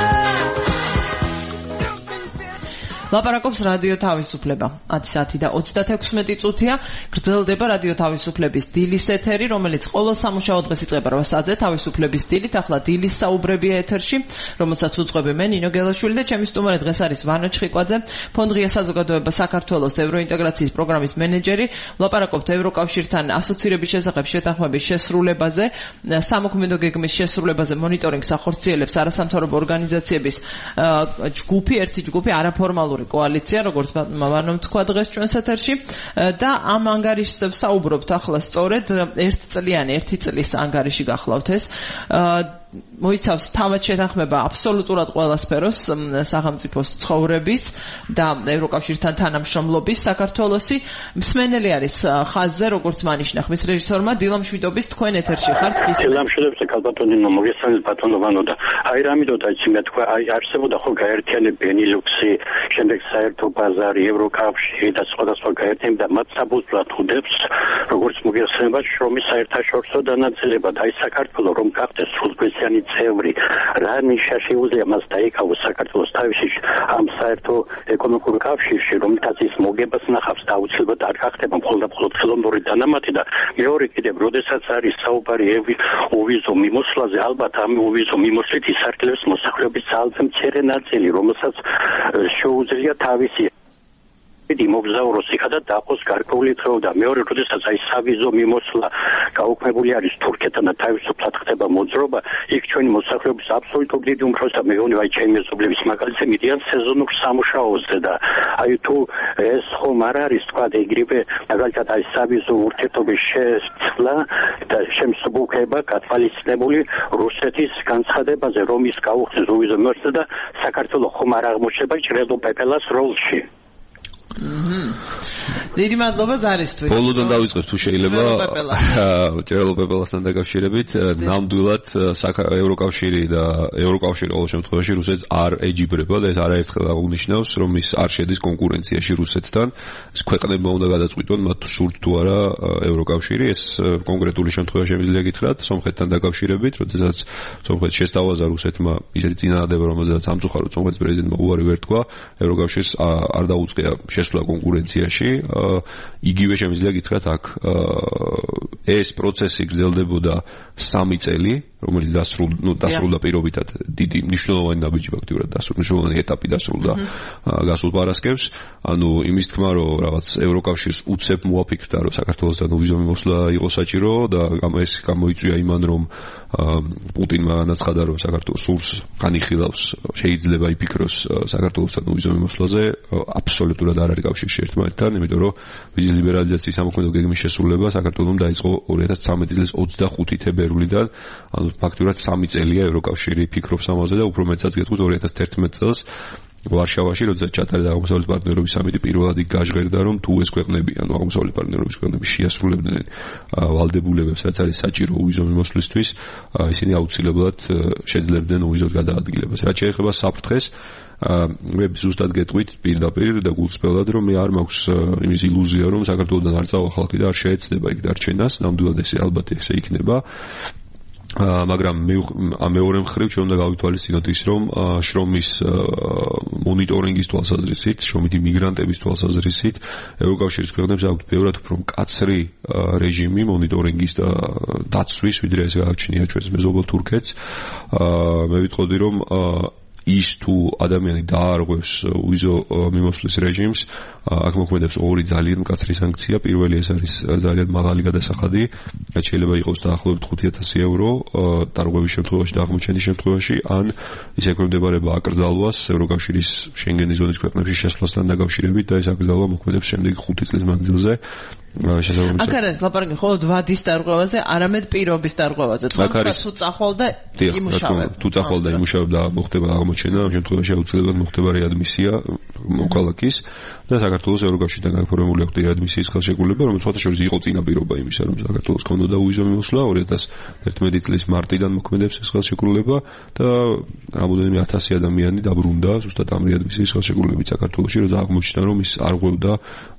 ლაპარაკობს რადიო თავისუფლება. ათი საათი და ოცდათექვსმეტი წუთია. გრძელდება რადიო თავისუფლების დილის ეთერი, რომელიც ყოველ სამუშაო დღეს იწყება რვა საათზე თავისუფლების დილით. ახლა დილის საუბრებია ეთერში, რომელსაც უძღვები მე ნინო გელაშვილი და ჩემი სტუმარი დღეს არის ვანო ჩხიკვაძე, ფონდ-ღია საზოგადოება საქართველოს ევროინტეგრაციის პროგრამის მენეჯერი. ლაპარაკობთ ევროკავშირთან ასოცირების შესახებ შეთანხმების შესრულებაზე, სამოქმედო გეგმის შესრულებაზე მონიტორინგს ახორციელებს არასამთავრობო ორგანიზაციების ჯგუფი, ერთი ჯგუფი არაფორმალური კოალიცია, როგორც ვანომ თქვა დღეს ჩვენს ეთერში და ამ ანგარიშებს საუბრობთ ახლა სწორედ ერთწლიანი, ერთი წლის ანგარიში გახლავთ ეს. მოიცავს თავად შეთანხმება აბსოლუტურად ყველა სფეროს სახელმწიფოს ცხოვრების და ევროკავშირთან თანამშრომლობის საქართველოსი. მსმენელი არის ხაზზე, როგორც მანიშნა ხმის რეჟისორმა დილამ შვიდობის თქვენ ეთერში ხართ. დილამ შვიდობის კალბატონინო მოგესალმებით ბატონო ვანო და აი რამიდოთ აი მე თქვა აი არსებობდა ხო გაერთიანე ბენილუქსი, შემდეგ საერთო ბაზარი, ევროკავშირი და სხვადასხვა გაერთიანება და მათ საბუთლად ხვდებს როგორც მოგესალმებით შრომის საერთაშორისო დანაწილება და აი საქართველოს რომ გახდეს სრულგვესიანი წევრი რა ნიშა შეუძლია მას დაიკავოს საქართველოს თავისი ამ საერთო ეკონომიკურ კავშირში რომელთაც ის მოგებას ნახავს და აუცილებლად არ გახდება მხოლოდ და მხოლოდ ხელოვნური დანამატი და მეორე კიდევ როდესაც არის საუბარი ოვიზო მიმოსვლაზე ალბათ ამ ოვიზო მიმოსვლით ისარგებლებს მოსახლეობის ძალზე მცირე ნაწილი რომელსაც შეუძლია თავისი დიდი მოგზაუროს იქა და დაყოს გარკვეული დღეო და მეორე როდესაც აი სავიზო მიმოსვლა გაუქმებული არის თურქეთთან და თავისუფლად ხდება მოძრობა იქ ჩვენი მოსახლეობის აბსოლუტურად დიდი უმრავლესობა და მეგონი აი ჩემი მეზობლების მაგალითზე მიდიან სეზონურ სამუშაოზე და აი თუ ეს ხომ არ არის თქვა ეგრევე მაგალითად აი სავიზო ურთიერთობის შეცვლა და შემსუბუქება გათვალისწინებული რუსეთის განცხადებაზე რომ ის გაუხსნის ვიზო მიმოსვლა და საქართველოს ხომ არ აღმოჩნდება ჭრელო პეპელას როლში. დიდი მადლობა ზარისთვის. ბოლოდან დავიწყებ თუ შეიძლება. ჭრელო პეპელასთან დაკავშირებით ნამდვილად ევროკავშირი და ევროკავშირი ყოველ შემთხვევაში რუსეთს არ ეჯიბრება და ეს არაერთხელ აღნიშნავს რომ ის არ შედის კონკურენციაში რუსეთთან. ეს ქვეყნებმა უნდა გადაწყვიტონ მათ სურთ თუ არა ევროკავშირი. ეს კონკრეტული შემთხვევა შემიძლია გითხრათ სომხეთთან დაკავშირებით, როდესაც სომხეთს შესთავაზა რუსეთმა ისეთი წინადადება, რომელზეც სამწუხაროდ სომხეთის პრეზიდენტმა უარი ვერ თქვა, ევროკავშირს არ დაუწყია შესვლა კონკურენციაში. იგივე შემიძლია გითხრათ აქ ეს პროცესი გრძელდებოდა სამი წელი, რომელიც დასრულდა, ну, დასრულდა პირობითად დიდი მნიშვნელოვანი ნაბიჯი ფაქტიურად დასრულდა, მნიშვნელოვანი ეტაპი დასრულდა გასულ პარასკევს. ანუ იმის თქმა, რომ რაღაც ევროკავშირს უცებ მოაფიქრდა, რომ საქართველოსთან ვიზო მიმოსვლა იყო საჭირო და ეს გამოიწვია იმან, რომ პუტინმა განაცხადა, რომ საქართველოს სურს განიხილავს, შეიძლება იფიქროს საქართველოსთან ვიზო მიმოსვლაზე, აბსოლუტურად არ არის კავშირში ერთმანეთთან, იმიტომ რომ ვიზის ლიბერალიზაციის სამოქმედო გეგმის შესრულება საქართველოს დაიწყო ორი ათას ცხრამეტი წლის ოცდახუთი თებერვლიდან, ანუ ფაქტურად სამი წელია ევროკავშირი ფიქრობს ამაზე და უფრო მეტსაც გეტყვით ორი ათას თერთმეტ წელს ვარშავაში, როდესაც ჩატარდა აღმოსავლეთ პარტნიორობის სამიტი პირველად იქ გაჟღერდა, რომ თუ ეს ქვეყნები, ანუ აღმოსავლეთ პარტნიორობის ქვეყნები შეასრულებდნენ ვალდებულებებს, რაც არის საჭირო ვიზო მიმოსვლისთვის, ისინი აუცილებლად შეძლებდნენ ვიზოს გადაადგილებას. რაც შეეხება საფრთხეს, მე ზუსტად გეტყვით პირდაპირ და გულწრფელად, რომ მე არ მაქვს იმის ილუზია, რომ საქართველოსთან არ წავა ხალხი და არ შეეცდება იქ დარჩენას, ნამდვილად ეს ალბათ ესე იქნება. მაგრამ მეორე მხრივ ჩვენ უნდა გავითვალისწინოთ ის, რომ შრომის მონიტორინგის თვალსაზრისით, შრომით იმიგრანტების თვალსაზრისით, ევროკავშირის ქვეყნებს აქვთ ბევრად უფრო მკაცრი რეჟიმი მონიტორინგის და დაცვის, ვიდრე ეს გააჩნია ჩვენს მეზობელ თურქეთს. მე ვიტყოდი, რომ ის თუ ადამიანი დაარღვევს უიზო მიმოსვლის რეჟიმს, აქ მოქმედებს ორი ძალიან მკაცრი სანქცია. პირველი ეს არის ძალიან მაღალი გადასახადი, რაც შეიძლება იყოს დაახლოებით ხუთი ათასი ევრო დარღვევის შემთხვევაში და აღმოჩენის შემთხვევაში, ან ის ექვემდებარება აკრძალვას ევროკავშირის შენგენის ზონის ქვეყნებში შესვლასთან დაკავშირებით და ეს აკრძალვა მოქმედებს შემდეგი ხუთი წლის მანძილზე. აქ არის ლაპარაკი მხოლოდ ვადის დარღვევაზე, არამედ პირობის დარღვევაზე. თქვენ თუ წახვალ და იმუშავებ. თუ წახვალ და იმუშავებ და მოხდება აღმოჩენა, ამ შემთხვევაში აუცილებლად მოხდება რეადმისია მოქალაქის და საქართველოს ევროკავშირთან გაფორმებული აქვს რეადმისიის ხელშეკრულება, რომელიც სხვათაშორის იყო წინა პირობა იმისა, რომ საქართველოს ქონოდა უიზო მიმოსვლა ორი ათას ერთმეტი წლის მარტიდან მოქმედებს ეს ხელშეკრულება და რამოდენიმე ათასი ადამიანი დაბრუნდა ზუსტად ამ რეადმისიის ხელშეკრულებით საქართველოში, რომ აღმოჩნდა, რომ ის არ ღვევდა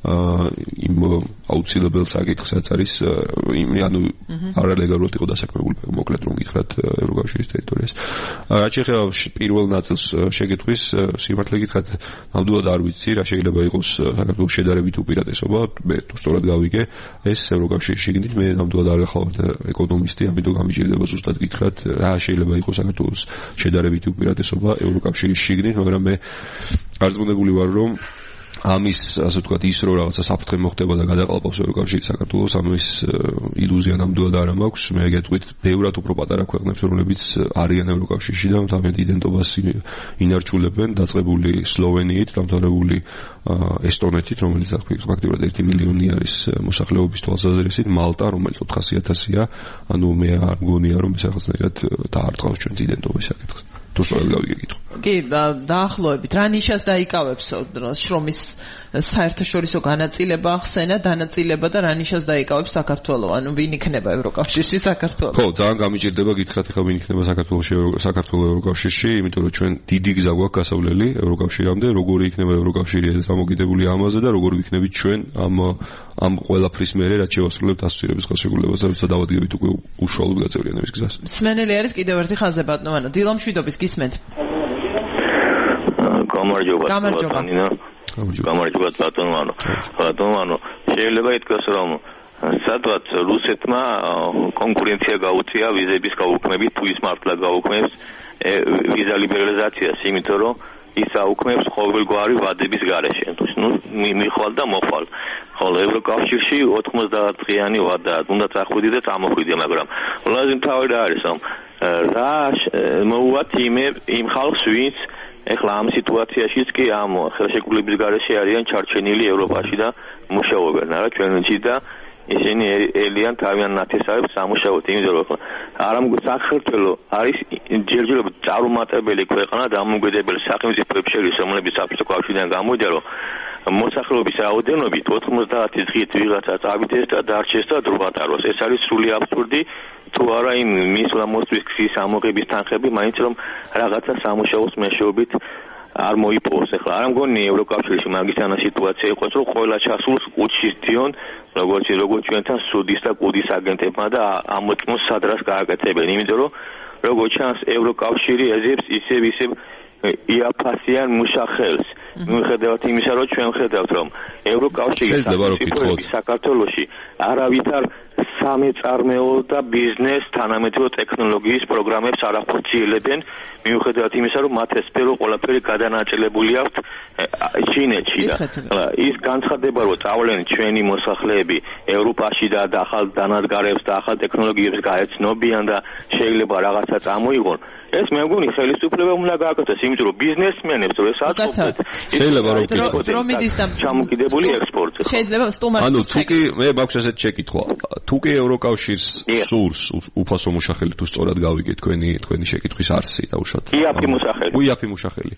იმ აუცილებელ საკითხს, რაც არის ანუ არალეგალურად იყო დასაქმებული, მოკლედ რომ გითხრათ ევროკავშირის ტერიტორიას. რაც შეეხება პირველ ნაწილს შეკითხვის, სიმართლე გითხრათ, ნამდვილად არ ვიცი, რა შეიძლება იყოს საქართველოს შედარებით უპირატესობა, მე თუ სწორად გავიგე, ეს ევროკავშირის შიგნით, მე ნამდვილად არ გახლავართ ეკონომისტი, ამიტომ გამიჭირდება ზუსტად გითხრათ, რა შეიძლება იყოს საქართველოს შედარებით უპირატესობა ევროკავშირის შიგნით, მაგრამ მე არწმუნებული ვარ, რომ ამის, ასე ვთქვათ, ის რომ რაღაცა საფრთხე მოხდება და გადაყალბობს ევროკავშირი საქართველოს, ამის ილუზია ნამდვილად არ მაქვს. მე გეტყვით, ბევრად უფრო პატარა ქვეყნებს, რომლებიც არიან ევროკავშირში და თავიანთ იდენტობას ინარჩულებენ, დაწყებული სლოვენიით, დამთავრებული ესტონეთით, რომელიც ფაქტიურად ერთი მილიონი არის მოსახლეობის თვალსაზრისით, მალტა, რომელიც ოთხასი ათასია, ანუ მე არ მგონია, რომ ეს რაღაცნაირად დაარტყავს ჩვენს იდენტობის საკითხს. თუ სწორად გავიგე კითხვა. კი, დაახლოებით რა ნიშას დაიკავებს შრომის საერთაშორისო განაწილება ახსენა, დანაწილება და რა ნიშას დაიკავებს საქართველოს, ანუ ვინ იქნება ევროკავშირში საქართველოს? ხო, ძალიან გამიჭირდება გითხრათ, ახლა ვინ იქნება საქართველოში საქართველოს ევროკავშირში, იმიტომ რომ ჩვენ დიდი გზა გვაქვს გასავლელი ევროკავშირამდე, როგორი იქნება ევროკავშირი დამოკიდებული ამაზე და როგორ ვიქნებით ჩვენ ამ ამ ყველაფრის მერე, რაც შევასრულებთ ასოცირების ხელშეკრულებას და როცა დავადგებით უკვე უშუალოდ გაწევრიანების გზას. სმენელი არის კიდევ ერთი ხაზზე ბატონო, დილო მშვიდობის გისმენთ. გამარჯობა. გამარჯობა. გამარჯობა ბატონო. ბატონო, შეიძლება ითქვას, რომ სადღაც რუსეთმა კონკურენცია გაუწია ვიზების გაუქმებით, თუ ის მართლა გაუქმებს ვიზა ლიბერალიზაციას, იმიტომ რომ ის აუქმებს ყოველგვარი ვადების გარეშე. ნუ მიხვალ და მოხვალ. ხოლო ევროკავშირში ოთხმოცდაათ დღიანი ვადაა, უნდა წახვიდე და წამოხვიდე, მაგრამ ყველაზე მთავარი რა არის, რომ რა მოუვათ იმ იმ ხალხს, ვინც ეხლა ამ სიტუაციაშიც კი ამ ხელშეკრულების გარეშე არიან ჩარჩენილი ევროპაში და მუშაობენ, არა ჩვენ ვიცით და ისინი ელიან თავიანთ ნათესავებს სამუშაოდ, იმიტომ რომ არა საქართველო არის ჯერჯერობით წარუმატებელი ქვეყანა დამოუკიდებელი სახელმწიფოების შორის, რომლებიც საბჭოთა კავშირიდან გამოვიდა, რომ მოსახლეობის რაოდენობით ოთხმოცდაათი დღით ვიღაცა წავიდეს და დარჩეს და დროატაროს. ეს არის სრული აბსურდი, თუ არა იმ მისვლა მოსვლის გზის ამოღების თანხები, მაინც რომ რაღაცა სამუშაოს მეშვეობით არ მოიპოვოს. ეხლა არ მგონია ევროკავშირში მაგისანა სიტუაცია იყოს, რომ ყველა ჩასულს ყუთში სდიონ, როგორც როგორც ჩვენთან სუდის და კუდის აგენტებმა და ამოწმოს სადრას გააკეთებენ, იმიტომ რომ როგორც ჩანს ევროკავშირი ეძებს ისევ ისევ იაფასიან მუშახელს. მიუხედავად იმისა, რომ ჩვენ ხედავთ, რომ ევროკავშირის საქართველოში არავითარ სამეწარმეო და ბიზნეს თანამედროვე ტექნოლოგიის პროგრამებს არ ახორციელებენ, მიუხედავად იმისა, რომ მათ ეს სფერო ყველაფერი გადანაწილებული აქვს ჩინეთში და ის განცხადება, რომ წავლენ ჩვენი მოსახლეები ევროპაში და ახალ დანადგარებს და ახალ ტექნოლოგიებს გაეცნობიან და შეიძლება რაღაცა წამოიღონ. ეს მე მგონი ხელისუფლება უნდა გააკეთოს, იმიტომ რომ ბიზნესმენებს რო ეს აწუხებთ, შეიძლება რომ დრომიდის და ჩამოკიდებული ექსპორტი. შეიძლება სტუმარს ანუ თუ კი მე მაქვს ესეთ შეკითხვა, თუ კი ევროკავშირს სურს უფასო მუშახელი, თუ სწორად გავიგე თქვენი თქვენი შეკითხვის არსი დაუშვათ. იაფი მუშახელი. იაფი მუშახელი.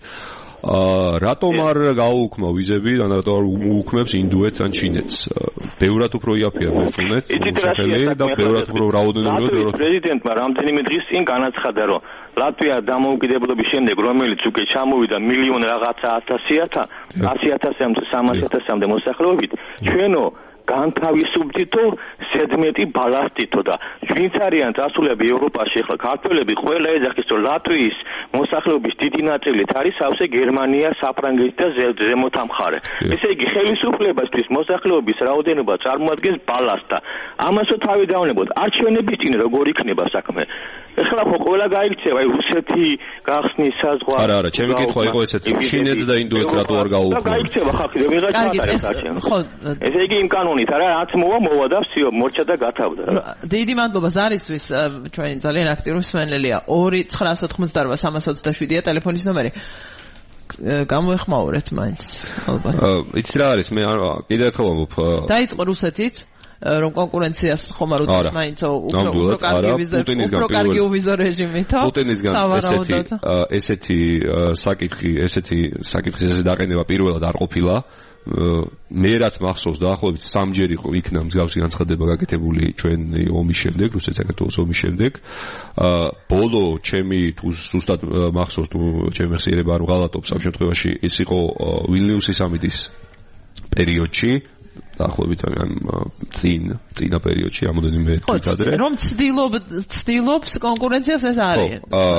აა რატომ არ გააუქმა ვიზები, ან რატომ არ უუქმებს ინდუეთს ან ჩინეთს? ბევრად უფრო იაფია მერწმუნეთ მუშახელი და ბევრად უფრო რაოდენობით პრეზიდენტმა რამდენიმე დღის წინ განაცხადა, რომ ლატვია დამოუკიდებლობის შემდეგ, რომელიც უკვე ჩამოვიდა მილიონ რაღაცა ათასიათა, ასი ათასამდე, სამასი ათასამდე მოსახლეობით, ჩვენო განთავისუფლდითო სედმეტი ბალასტითო და ვინც არიან წასულები ევროპაში ახლა ქართველები ყველა ეძახის რომ ლატვიის მოსახლეობის დიდი ნაწილით არის სავსე გერმანია, საფრანგეთი და ზემოთ ამხარე. ესე იგი ხელისუფლებისთვის მოსახლეობის რაოდენობა წარმოადგენს ბალასტს. ამასო თავი დავნებოთ. არჩევნების წინ როგორ იქნება საქმე? ეხლა ხო ყველა გაიქცევა, აი რუსეთი გახსნის საზღვა. არა, არა, ჩემი კითხვა იყო ესეთი. ჩინეთს და ინდოეთს რატო არ გაუქმო? გაიქცევა ხალხი, ვიღაც ატარებს არჩევნს. ხო, ესე იგი იმ კანონით არა, რაც მოვა, მოვა და всё, მორჩა და გათავდა. დიდი მადლობა ზარისთვის, ჩვენი ძალიან აქტიური მსმენელია. ორი ცხრა ოთხმოცდაოთხ სამას ოცდაშვიდია ტელეფონის ნომერი. გამოეხმაურეთ მაინც, ალბათ. იცი რა არის, მე კიდევ ერთხელ ვამბობ. დაიწყო რუსეთით რომ კონკურენციას ხომ არ უწევს მაინცო უფრო უფრო კარგი ვიზა უფრო კარგი ვიზა რეჟიმითო პუტინისგან ესეთი ესეთი საკითხი ესეთი საკითხის ესე დაყენება პირველად არ ყოფილა მე რაც მახსოვს დაახლოებით სამჯერ იყო იქნა მსგავსი განცხადება გაკეთებული ჩვენი ომის შემდეგ რუსეთ-საქართველოს ომის შემდეგ ბოლო ჩემი თუ ზუსტად მახსოვს თუ ჩემი ხსიერება არ ვღალატობს ამ შემთხვევაში ის იყო ვილნიუსის სამიტის პერიოდში დაახლოებით ამ წინ წინა პერიოდში რამოდენიმე თვით ადრე რომ ცდილობ ცდილობს კონკურენციას ეს არის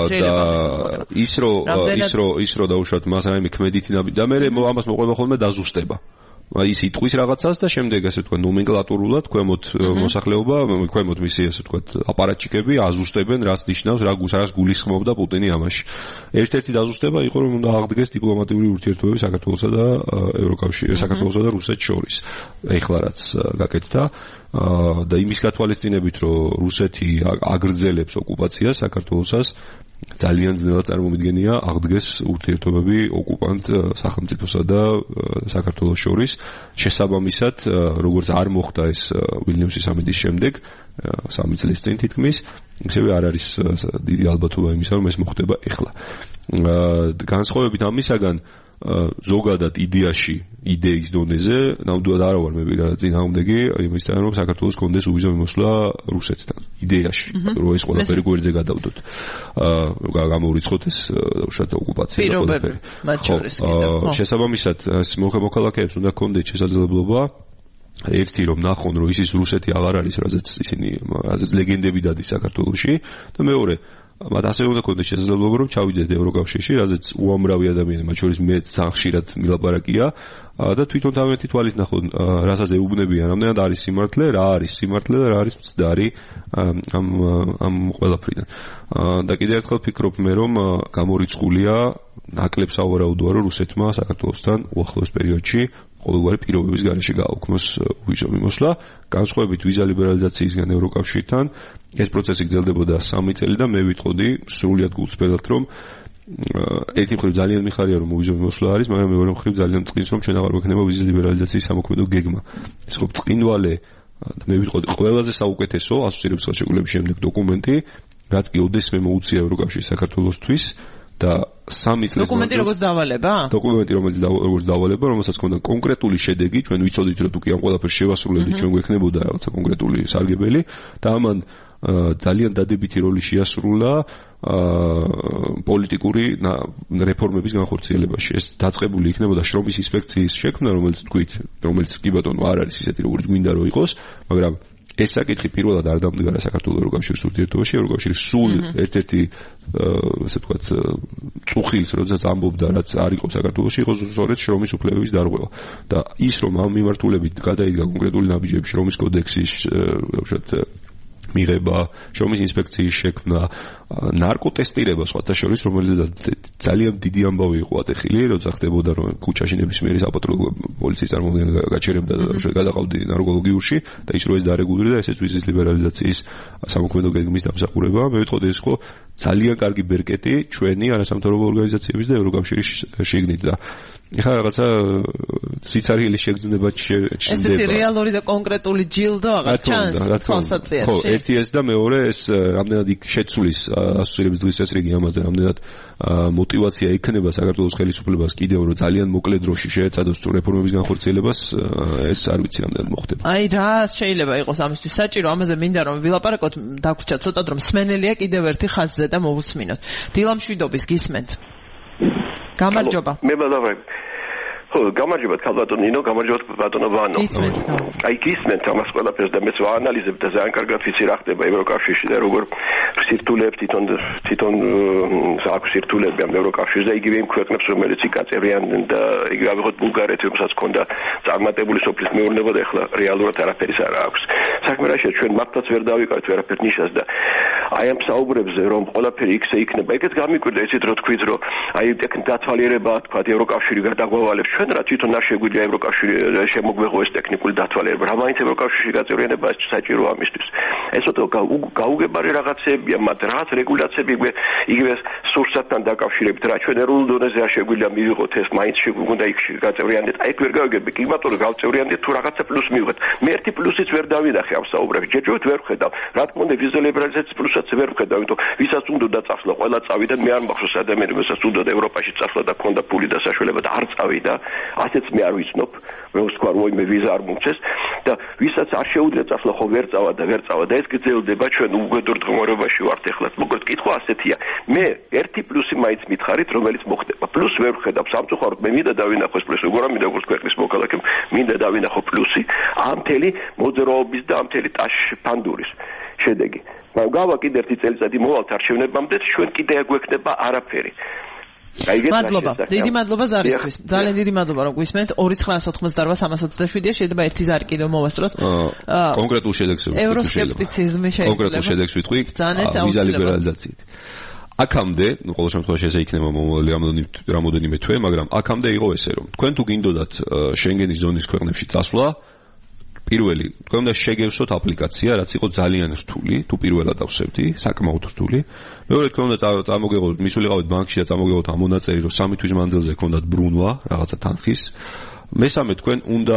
ის რომ ის რომ ის რომ დაუშვათ მას რაიმე ქმედითი და მე ამას მოყვება ხოლმე დაზუსტება ის იტყვის რაღაცას და შემდეგ ასე ვთქვათ ნომენკლატურულად ქვემოთ მოსახლეობა ქვემოთ მისი ასე ვთქვათ აპარატჩიკები აზუსტებენ რას ნიშნავს რა რას გულისხმობდა პუტინი ამაში ერთ-ერთი დაზუსტება იყო რომ უნდა აღდგეს დიპლომატიური ურთიერთობები საქართველოსა და ევროკავშირის საქართველოსა და რუსეთს შორის ეხლა რაც გაკეთდა და იმის გათვალისწინებით რომ რუსეთი აგრძელებს ოკუპაციას საქართველოსას ძალიან ძნელად წარმომიდგენია აღდგეს ურთიერთობები ოკუპანტ სახელმწიფოსა და საქართველოს შორის შესაბამისად როგორც არ მოხდა ეს ვილნიუსის სამიტის შემდეგ სამი წლის წინ თითქმის ისევე არ არის დიდი ალბათობა იმისა რომ ეს მოხდება ეხლა განსხვავებით ამისაგან ზოგადად იდეაში იდეის დონეზე ნამდვილად არა ვარ მე ვიღაცა წინააღმდეგი იმისთან რომ საქართველოს კონდეს უვიზო მიმოსვლა რუსეთთან იდეაში რომ ეს ყველაფერი გვერდზე გადავდოთ აა გამოურიცხოთ ეს უშუალოდ ოკუპაცია და ყველაფერი მათ შორის კიდევ შესაბამისად მოქალაქეებს უნდა კონდეთ შესაძლებლობა ერთი რომ ნახონ რომ ისის რუსეთი აღარ არის რაზეც ისინი რაზეც ლეგენდები დადის საქართველოში და მეორე მათ ასე უნდა კონდეს შესაძლებლობა რომ ჩავიდეთ ევროკავშირში, რაზეც უამრავი ადამიანი, მათ შორის მეც ძალიან ხშირად მილაპარაკია და თვითონ თავიანთი თვალით ნახონ, რასაც ეუბნებიან, რამდენად არის სიმართლე, რა არის სიმართლე და რა არის მცდარი ამ ამ ყველაფრიდან. და კიდევ ერთხელ ფიქრობ მე რომ გამორიცხულია ნაკლებს ავარაუდოა რომ რუსეთმა საქართველოსთან უახლოეს პერიოდში ყოველგვარი პირობების გარეშე გააუქმოს ვიზო მიმოსვლა, განსხვავებით ვიზა ლიბერალიზაციისგან ევროკავშირთან, ეს პროცესი გრძელდებოდა სამი წელი და მე ვიტყოდი სრულიად გულწრფელად რომ ერთი მხრივ ძალიან მიხარია რომ ვიზო მიმოსვლა არის, მაგრამ მეორე მხრივ ძალიან წყინს რომ ჩვენ აღარ გვექნება ვიზის ლიბერალიზაციის სამოქმედო გეგმა. ეს ხო წყინვალე და მე ვიტყოდი ყველაზე საუკეთესო ასოცირების ხელშეკრულების შემდეგ დოკუმენტი, რაც კი ოდესმე მოუწია ევროკავშირის საქართველოსთვის და სამი წლის დოკუმენტი როგორც დავალება? დოკუმენტი რომელიც როგორც დავალება, რომელსაც ჰქონდა კონკრეტული შედეგი, ჩვენ ვიცოდით რომ თუ კი ამ ყველაფერს შევასრულებდით, ჩვენ გვექნებოდა რაღაცა კონკრეტული სარგებელი და ამან ძალიან დადებითი როლი შეასრულა პოლიტიკური რეფორმების განხორციელებაში. ეს დაწყებული იქნებოდა შრომის ინსპექციის შექმნა, რომელიც თქვით, რომელიც კი ბატონო არ არის ისეთი როგორც გვინდა რომ იყოს, მაგრამ ეს საკითხი პირველად არ დამდგარა საქართველოს ევროკავშირის ურთიერთობაში, ევროკავშირი სულ ერთ-ერთი ასე ვთქვათ წუხილს, როდესაც ამბობდა, რაც არ იყო საქართველოში, იყო სწორედ შრომის უფლებების დარღვევა. და ის რომ ამ მიმართულებით გადაიდგა კონკრეტული ნაბიჯები შრომის კოდექსის უშუალოდ მიღება, შრომის ინსპექციის შექმნა, ნარკოტესტირება სხვათა შორის, რომელზეც ძალიან დიდი ამბავი იყო ატეხილი, როცა ხდებოდა რომ ქუჩაში ნებისმიერი საპატრულო პოლიციის წარმომადგენელი გაჩერებდა და უშუალოდ გადაყავდი ნარკოლოგიურში და ის რო ეს დარეგულირდა, ესეც ვიზის ლიბერალიზაციის სამოქმედო გეგმის დამსახურება. მე ვიტყოდი ეს ხო ძალიან კარგი ბერკეტი ჩვენი არასამთავრობო ორგანიზაციების და ევროკავშირის შიგნით და ეხლა რაღაცა სიცარიელი შეგრძნება ჩნდება. ესეთი რეალური და კონკრეტული ჯილდო აღარ ჩანს თვალსაჩინოში. ხო, ერთი ეს და მეორე ეს რამდენად იქ შეცვლის ასოცირების დღის წესრიგი ამაზე, რამდენად мотивация ექნება საქართველოს ხელისუფლებას კიდევ რომ ძალიან მოკლე დროში შეეცადოს რეფორმების განხორციელებას, ეს არ ვიცი რამდენად მოხდება. აი რა შეიძლება იყოს ამისთვის საჭირო, ამაზე მინდა რომ ვილაპარაკოთ, დაგვრჩა ცოტად რომ სმენელია კიდევ ერთი ხაზზე და მოვუსმინოთ. დილამშვიდობის გისმენთ. გამარჯობა. მე ბადავე. ხო, გამარჯობა ქალბატონო ნინო, გამარჯობა ბატონო ვანო. აი გისმენთ ამას ყველაფერს და მეც ვაანალიზებ და ძალიან კარგად ვიცი რა ხდება ევროკავშირში და როგორ სირთულეებს თვითონ თვითონ აქვს სირთულეები ამ ევროკავშირში და იგივე იმ ქვეყნებს რომელიც იკაწებიან და იგივე ავიღოთ ბულგარეთი რომელსაც ჰქონდა წარმატებული სოფლის მეურნეობა და ეხლა რეალურად არაფერის არ აქვს. საქმე რა შეიძლება ჩვენ მართლაც ვერ დავიკავით ვერაფერ ნიშას და აი ამ საუბრებზე რომ ყველაფერი იქსე იქნება ეგეც გამიკვირდა იცით რო თქვით რომ აი დათვალიერება თქვა ევროკავშირი გადაგვავალებს ჩვენ რა თვითონ არ შეგვიძლია ევროკავშირი შემოგვეღოს ტექნიკური დათვალიერება რა მაინც ევროკავშირში გაწევრიანება საჭირო ამისთვის ეს ოტო გაუგებარი რაღაცებია მათ რაღაც რეგულაციები იგივე სურსათთან დაკავშირებით რა ჩვენ ეროვნულ დონეზე არ შეგვიძლია მივიღოთ ეს მაინც შეგვიძლია იქ გაწევრიანდეთ აი ვერ გავიგები კლიმატური გავწევრიანდეთ თუ რაღაცა პლუს მივიღეთ მე ერთი პლუსიც ვერ დავინახე ამ საუბრებში ჯერჯერობით ვერ ხედავ რა თქმა უნდა ვიზა ლიბერალიზაციის პლუსსაც ვერ ხედავ იმიტომ ვისაც უნდა დაწახლა ყველა წავიდა მე არ მახსოვს ადამიანებს ვისაც უნდა ევროპაში წახლა და ქონდა ფული და საშუალება და არ წავიდა ასეც მე არ ვიცნობ რომ თქვა რომ მე ვიზა არ მომწეს და ვისაც არ შეუძლია წახლა ხო ვერ წავა და ვერ წავა და ეს გრძელდება ჩვენ უგედურ დღმარებაში ვართ ეხლა მოკლედ კითხვა ასეთია მე ერთი პლუსი მაინც მითხარით რომელიც მოხდება პლუს ვერ ხედავ სამწუხაროდ მე მინდა დავინახო ეს პლუსი როგორ მინდა როგორც ქვეყნის მოქალაქემ მინდა დავინახო პლუსი ამ მთელი მოძრაობის და ამ მთელი ტაში ფანდურის შედეგი მაგრამ გავა კიდე ერთი წელიწადი მოვალთ არჩევნებამდე ჩვენ კიდე აგვექნება არაფერი მადლობა დიდი მადლობა ზარისთვის ძალიან დიდი მადლობა რომ გვისმენთ ორი ცხრაას ოთხმოცდაოთხ სამას ოცდაშვიდია შეიძლება ერთი ზარი კიდევ მოვასწროთ კონკრეტულ შედეგს ევროსკეპტიციზმი შეიძლება კონკრეტულ შედეგს ვიტყვი ვიზა ლიბერალიზაციით აქამდე, ну, ყოველ შემთხვევაში ესე იქნება მომავალი რამოდენიმე თვე, მაგრამ აქამდე იყო ესე, რომ თქვენ თუ გინდოდათ შენგენის ზონის ქვეყნებში წასვლა, პირველი, თქვენ უნდა შეგევსოთ აპლიკაცია, რაც იყო ძალიან რთული, თუ პირველად ავსებდი, საკმაოდ რთული. მეორე, თქვენ უნდა წარმოგეღოთ, მისულიყავით ბანკში და წარმოგეღოთ ამ მონაწერი, რომ სამი თვის მანძილზე გქონდათ ბრუნვა, რაღაცა თანხის. მესამე თქვენ უნდა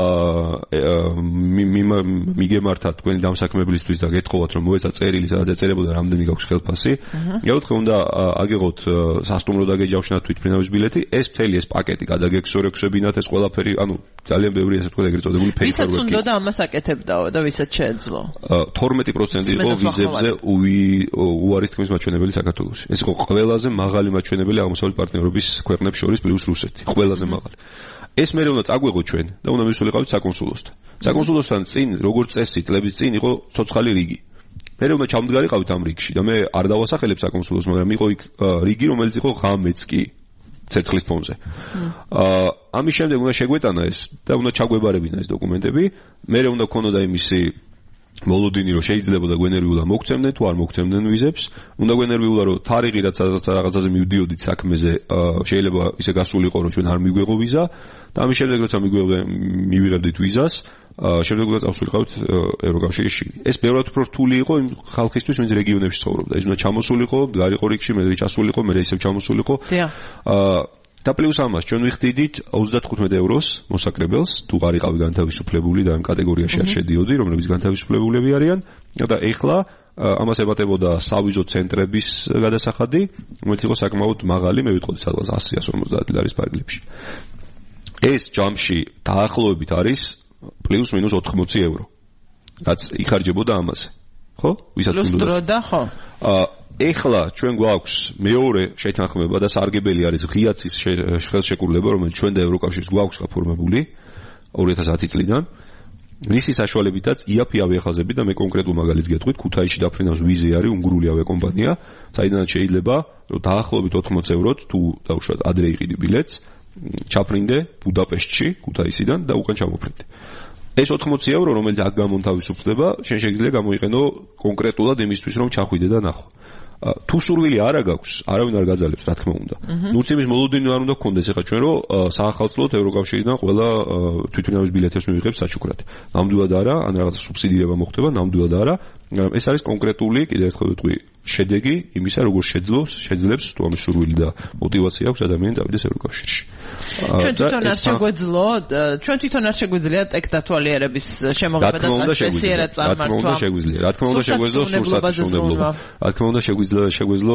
მიგემართათ თქვენი დამსაქმებლისთვის და გეთხოვათ რომ მოეცა წერილი სადაც ეწერებოდა რამდენი გაქვს ხელფასი. მეოთხე უნდა აგეღოთ სასტუმრო დაგეჯავშნათ თვითმფრინავის ბილეთი. ეს მთელი ეს პაკეტი გადაგექსორექსებინათ ეს ყველაფერი, ანუ ძალიან ბევრი ესე თქვა ეგრეთ წოდებული paperwork. ვისაც უნდა და ამას აკეთებდაო და ვისაც შეეძლო. თორმეტი პროცენტი იყო ვიზებზე უარის თქმის მაჩვენებელი საქართველოში. ეს იყო ყველაზე მაღალი მაჩვენებელი აღმოსავლეთ პარტნიორობის ქვეყნებს შორის პლუს რუსეთი. ყველაზე მაღალი. ეს მე უნდა წაგვეღო ჩვენ და უნდა მისულიყავით საკონსულოსთან. საკონსულოსთან წინ როგორც წესი წლების წინ იყო ცოცხალი რიგი. მე უნდა ჩამდგარიყავით ამ რიგში და მე არ დავასახელებ საკონსულოს, მაგრამ იყო იქ რიგი რომელიც იყო ღამეც კი ცეცხლის ფონზე. აა ამის შემდეგ უნდა შეგვეტანა ეს და უნდა ჩაგვებარებინა ეს დოკუმენტები. მე უნდა გქონოდა იმისი მოლოდინი რომ შეიძლებოდა გვენერვიულა მოგცემდნენ თუ არ მოგცემდნენ ვიზებს. უნდა გვენერვიულა რომ თარიღი რაც რაღაცაზე მივდიოდით საქმეზე შეიძლება ისე გასულიყო რომ ჩვენ არ მიგვეღო ვიზა და ამის შემდეგ როცა მივიღებდით ვიზას შემდეგ უნდა წავსულიყავთ ევროკავშირში. ეს ბევრად უფრო რთული იყო იმ ხალხისთვის ვინც რეგიონებში ცხოვრობდა. ის უნდა ჩამოსულიყო, გარიყო რიგში, მე ჩასულიყო, მე ისევ ჩამოსულიყო. აა და პლუს ამას ჩვენ ვიხდიდით ოცდათხუთმეტ ევროს მოსაკრებელს თუ არ იყავი განთავისუფლებული და ამ კატეგორიაში არ შედიოდი რომლებიც განთავისუფლებულები არიან და ეხლა ამას ებატებოდა სავიზო ცენტრების გადასახადი რომელიც იყო საკმაოდ მაღალი მე ვიტყოდი სადღაც ასი ასი ორმოცდაათი ლარის ფარგლებში ეს ჯამში დაახლოებით არის პლუს მინუს ოთხმოცი ევრო რაც იხარჯებოდა ამაზე ხო ვისაც უნდა პლუს დრო და ხო ეხლა ჩვენ გვაქვს მეორე შეთანხმება და სარგებელი არის ღიაცის ხელშეკრულება რომელიც ჩვენ და ევროკავშირს გვაქვს გაფორმებული ორი ათას ათი წლიდან მისი საშუალებითაც იაფი ავიახაზები და მე კონკრეტულ მაგალითს გეტყვით ქუთაისში დაფრინავს ვიზი არის უნგრული ავიაკომპანია საიდანაც შეიძლება რომ დაახლოებით ოთხმოცი ევროთ თუ დაუშვათ ადრე იყიდი ბილეთს ჩაფრინდე ბუდაპეშტში ქუთაისიდან და უკან ჩამოფრინდე ეს ოთხმოცი ევრო რომელიც აქ გამონთავისუფლდება შენ შეგიძლია გამოიყენო კონკრეტულად იმისთვის რომ ჩახვიდე და ნახო თუ სურვილი არა გაქვს, არავინ არ გაძალებს, რა თქმა უნდა. ნურციმის მოლოდინი არ უნდა გქონდეს ეხლა ჩვენ რომ საახალწლოდ ევროკავშირიდან ყველა თვითმფრინავის ბილეთებს მივიღებს საჩუქრად. ნამდვილად არა, ან რაღაც სუბსიდირება მოხდება, ნამდვილად არა, მაგრამ ეს არის კონკრეტული, კიდევ ერთხელ ვიტყვი, შედეგი იმისა, როგორ შეძლოს, შეძლებს თუ ამის სურვილი და мотиваცია აქვს ადამიანი წავიდეს ევროკავშირში. ჩვენ თვითონ არ შეგვეძლო, ჩვენ თვითონ არ შეგვიძლია ტექ დათვალიერების შემოღება და წესიერად წარმართვა. რა თქმა უნდა შეგვიძლია. რა თქმა უნდა შეგვეძლო სურსათმშენებლობა. რა თქმა უნდა შეგვიძლია შეგვეძლო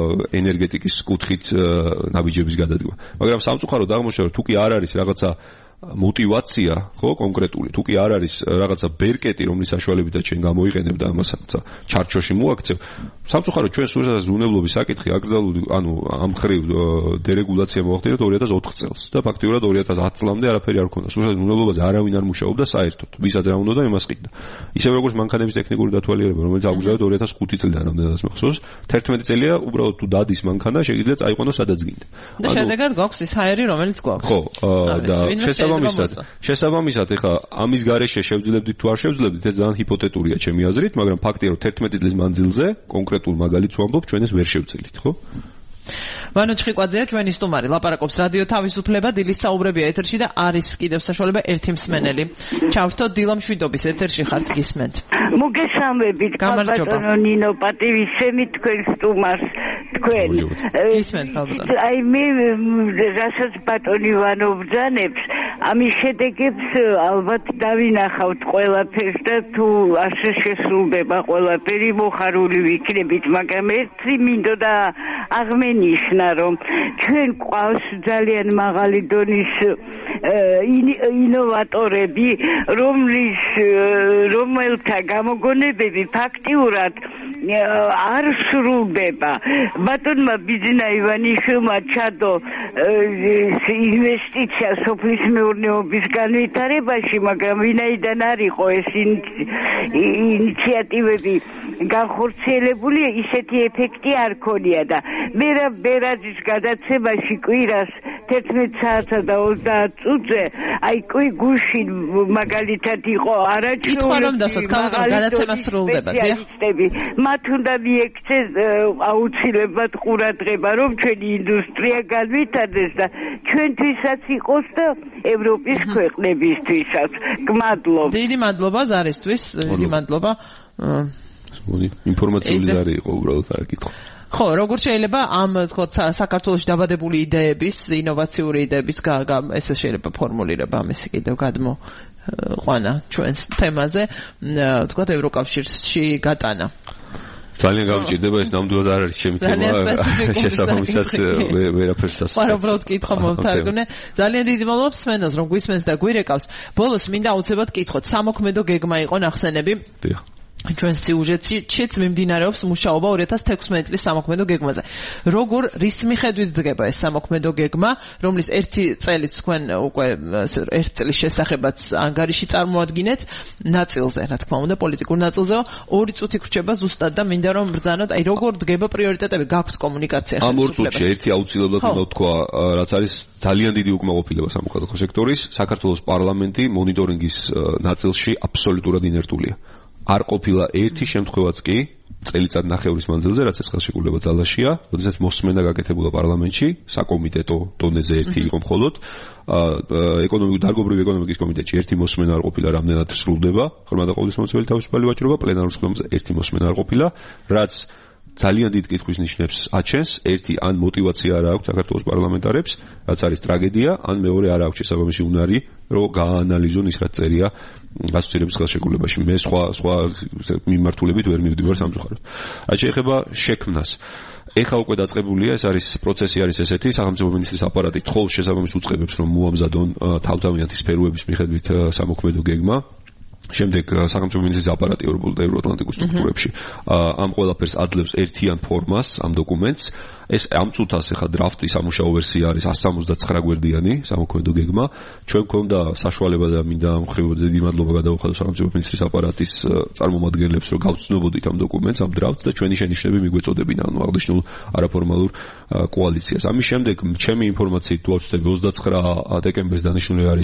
ენერგეტიკის კუთხით ნაბიჯების გადადგმა. მაგრამ სამწუხაროდ აღმოჩნდა რომ თუ კი არ არის რაღაცა мотивაცია, ხო, კონკრეტული. თუ კი არ არის რაღაცა ბერკეტი, რომლის საშუალებითაც ჩვენ გამოიყენებ და ამას ჩარჩოში მოაქცევ, სამწუხაროდ ჩვენ სულ ზრუნებლობის საკითხი აკრძალული, ანუ ამ ხრივ დერეგულაცია მოახდინეთ ორი ათას ოთხ წელს და ფაქტიურად ორი ათას ათი წლამდე არაფერი არ ქონდა. სულ ზრუნებლობაზე არავინ არ მუშაობდა საერთოდ. ვისაც რა უნდა და იმას ყიდდა. ისევ როგორც მანქანების ტექნიკური დათვალიერება, რომელიც აუგზავნეთ ორი ათას ხუთი წლიდან რამდენადაც მახსოვს, თერთმეტი წელია უბრალოდ თუ დადის მანქანა, შეიძლება წაიყვანოს სადაც გინდა. და შედეგად გვაქვს ის ჰაერი, რომელიც გვაქვს. ხო, და შესაბამისად, შესაბამისად ეხლა ამის გარეშე შევძლებდით თუ არ შევძლებდით, ეს ძალიან ჰიპოთეტურია ჩემი აზრით, მაგრამ ფაქტია, რომ თერთმეტი წლის მანძილზე კონკრეტულ მაგალითს ვამბობ, ჩვენ ეს ვერ შევძელით, ხო? ვანო ჩხიკვაძეა ჩვენი სტუმარი, ლაპარაკობს რადიო თავისუფლება, დილის საუბრებია ეთერში და არის კიდევ საშუალება ერთი მსმენელი. ჩავრთოთ დილა მშვიდობის ეთერში ხართ გისმენთ. მოგესალმებით, ბატონო ნინო, პატივისცემით თქვენ სტუმარს. თქვენ გისმენთ ხალბატონო. აი მე რასაც ბატონი ვანო ბრძანებს, ამის შედეგებს ალბათ დავინახავთ ყველაფერს და თუ ასე შესრულდება ყველაფერი მოხარული ვიქნებით, მაგრამ ერთი მინდოდა აღმენიშნა, რომ ჩვენ ყავს ძალიან მაღალი დონის ინოვატორები, რომლის რომელთა გამოგონებები ფაქტიურად არ სრულდება. ბატონმა ბიძინა ივანიშვილმა ჩადო ინვესტიცია სოფლის მეურნეობის განვითარებაში, მაგრამ ვინაიდან არ იყო ეს ინიციატივები განხორციელებული, ისეთი ეფექტი არ ქონია და მე ბერაძის გადაცემაში კვირას თერთმეტ საათსა და ოცდაათ წუთზე აი კვი გუშინ მაგალითად იყო არაჩვეულებრივი სპეციალისტები, მათ უნდა მიექცეს აუცილებლად ყურადღება, რომ ჩვენი ინდუსტრია განვითარდეს და ჩვენთვისაც იყოს და ევროპის ქვეყნებისთვისაც. გმადლობ. დიდი მადლობა ზარისთვის, დიდი მადლობა. ინფორმაციული ზარი იყო უბრალოდ არ გითხო. ხო, როგორ შეიძლება ამ თქოთ საქართველოში დაბადებული იდეების, ინოვაციური იდეების ესე შეიძლება ფორმულირება ამისი კიდევ გადმო ყვანა ჩვენს თემაზე, თქოთ ევროკავშირში გატანა. ძალიან გამჭირდება ეს ნამდვილად არ არის ჩემი თემა, შესაბამისად ვერაფერს დასწრებ. ვარ უბრალოდ კითხვა მოვთარგმნე. ძალიან დიდი მადლობა სმენელს, რომ გვისმენს და გვირეკავს. ბოლოს მინდა აუცილებლად კითხოთ, სამოქმედო გეგმა იყო ნახსენები. დიახ. ჩვენ სიუჟეტშიც მიმდინარეობს მუშაობა ორი ათას თექვსმეტი წლის სამოქმედო გეგმაზე. როგორ რის მიხედვით დგება ეს სამოქმედო გეგმა, რომლის ერთი წელიც თქვენ უკვე ერთ წლის შესახებაც ანგარიში წარმოადგენთ ნაწილზე, რა თქმა უნდა, პოლიტიკურ ნაწილზეო, ორი წუთი გრჩება ზუსტად და მინდა რომ ბრძანოთ, აი როგორ დგება პრიორიტეტები, გაქვთ კომუნიკაცია. ამ ორ წუთში ერთი აუცილებლად უნდა ვთქვა, რაც არის ძალიან დიდი უკმაყოფილება სამოქალაქო სექტორის, საქართველოს პარლამენტი მონიტორინგის ნაწილში აბსოლუტურად ინერტულია. არ ყოფილა ერთი შემთხვევაც კი წელიწად ნახევრის მანძილზე, რაც ეს ხელშეკრულება ძალაშია, როდესაც მოსმენა გაკეთებულა პარლამენტში, საკომიტეტო დონეზე ერთი იყო მხოლოდ, ეკონომიკური დარგობრივი ეკონომიკის კომიტეტში ერთი მოსმენა არ ყოფილა, რამდენად სრულდება ხორმა და ყოვლისმომცველი თავისუფალი ვაჭრობა, პლენარულ სხდომაზე ერთი მოსმენა არ ყოფილა, რაც ძალიან დიდ კითხვის ნიშნებს აჩენს, ერთი ან мотиваცია არ აქვს საქართველოს პარლამენტარებს, რაც არის ტრაგედია, ან მეორე არ აქვს შესაბამისი უნარი, რომ გააანალიზონ ის რაც წერია გასაცილების ხელშეკრულებაში. მე სხვა სხვა მიმართულებით ვერ მივდივარ სამწუხაროდ. რაც შეეხება შექმნას, ეხლა უკვე დაწყებულია, ეს არის პროცესი არის ესეთი, სახელმწიფო მინისტრის აპარატი თხოვს შესაბამის უწყებებს, რომ მოამზადონ თავდავინათი სფეროების მიხედვით სამოქმედო გეგმა. შემდეგ სახელმწიფო მინისტრის აპარატი ევროატლანტიკურ სტრუქტურებში ამ ყველაფერს ადლებს ერთიან ფორმას, ამ დოკუმენტს. ეს ამ წუთას ახლა დრაფტი სამუშაო ვერსია არის one seventy-nine გვერდიანი სამოქმედო გეგმა. ჩვენ გვქონდა საშუალება და მინდა ამ ხრივ დიდი მადლობა გადავხადო სახელმწიფო მინისტრის აპარატის წარმომადგენლებს, რომ გავცნობოდით ამ დოკუმენტს, ამ დრაფტს და ჩვენი შენიშვნები მიგვეწოდებინა, ანუ აღნიშნულ არაფორმალურ კოალიციას. ამის შემდეგ ჩემი ინფორმაციით თუ არ ვცდები ოცდათხრა დეკემბერს დანიშნული არის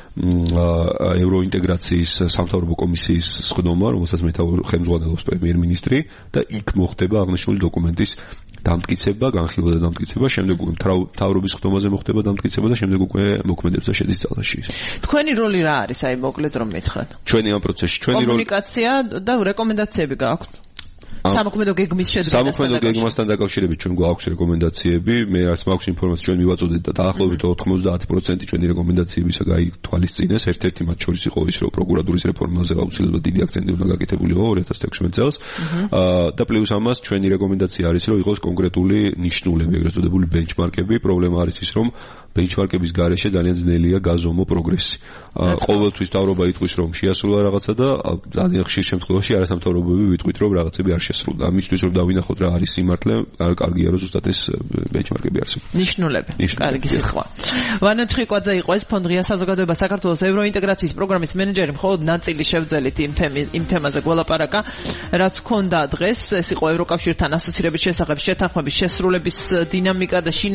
ევროინტეგრაციის სამთავრობო კომისიის სხდომა, რომელსაც ხელმძღვანელობს პრემიერ-მინისტრი და იქ მოხდება აღნიშნული დოკუმენტის დამტკიცება, განხილვა და დამტკიცება, შემდეგ უკვე მთავრობის სხდომაზე მოხდება დამტკიცება და შემდეგ უკვე მოქმედებს და შედის ძალაში. თქვენი როლი რა არის, აი მოკლედ რომ მითხრათ? ჩვენი ამ პროცესში, ჩვენი როლი კომუნიკაცია და რეკომენდაციები გააქვთ? სამოქმედო გეგმის შედგენასთან სამოქმედო გეგმასთან დაკავშირებით ჩვენ გვაქვს რეკომენდაციები. მე რაც მაქვს ინფორმაცია ჩვენ მივაწოდეთ და დაახლოებით ოთხმოცდაათი პროცენტი ჩვენი რეკომენდაციებისა გაითვალისწინეს. ერთ-ერთი მათ შორის იყო ის, რომ პროკურატურის რეფორმაზე აუცილებლად დიდი აქცენტი უნდა გაკეთებულიყო ორი ათას თექვსმეტ წელს. და პლუს ამას ჩვენი რეკომენდაცია არის, რომ იყოს კონკრეტული ნიშნულები, ეგრეთ წოდებული ბენჩმარკები. პრობლემა არის ის, რომ ბენჩმარკების გარეშე ძალიან ძნელია გაზომო პროგრესი. ყოველთვის თავრობა იტყვის, რომ შეასრულა რაღაცა და ძალიან ხშირ შემთხვევაში არასამთავრობოები ვიტყვით, რომ რაღაცები არ შესრულდა. ამისთვის რომ დავინახოთ რა არის სიმართლე, კარგია რომ ზუსტად ეს ბენჩმარკები არსებობს. ნიშნულები. კარგი სიტყვა. ვანო ჩხიკვაძე იყო ეს ფონდ ღია საზოგადოება საქართველოს ევროინტეგრაციის პროგრამის მენეჯერი, მხოლოდ ნაწილი შევძელით იმ იმ თემაზე გველაპარაკა, რაც ჰქონდა დღეს. ეს იყო ევროკავშირთან ასოცირების შესახებ შეთანხმების შესრულების დინამიკა და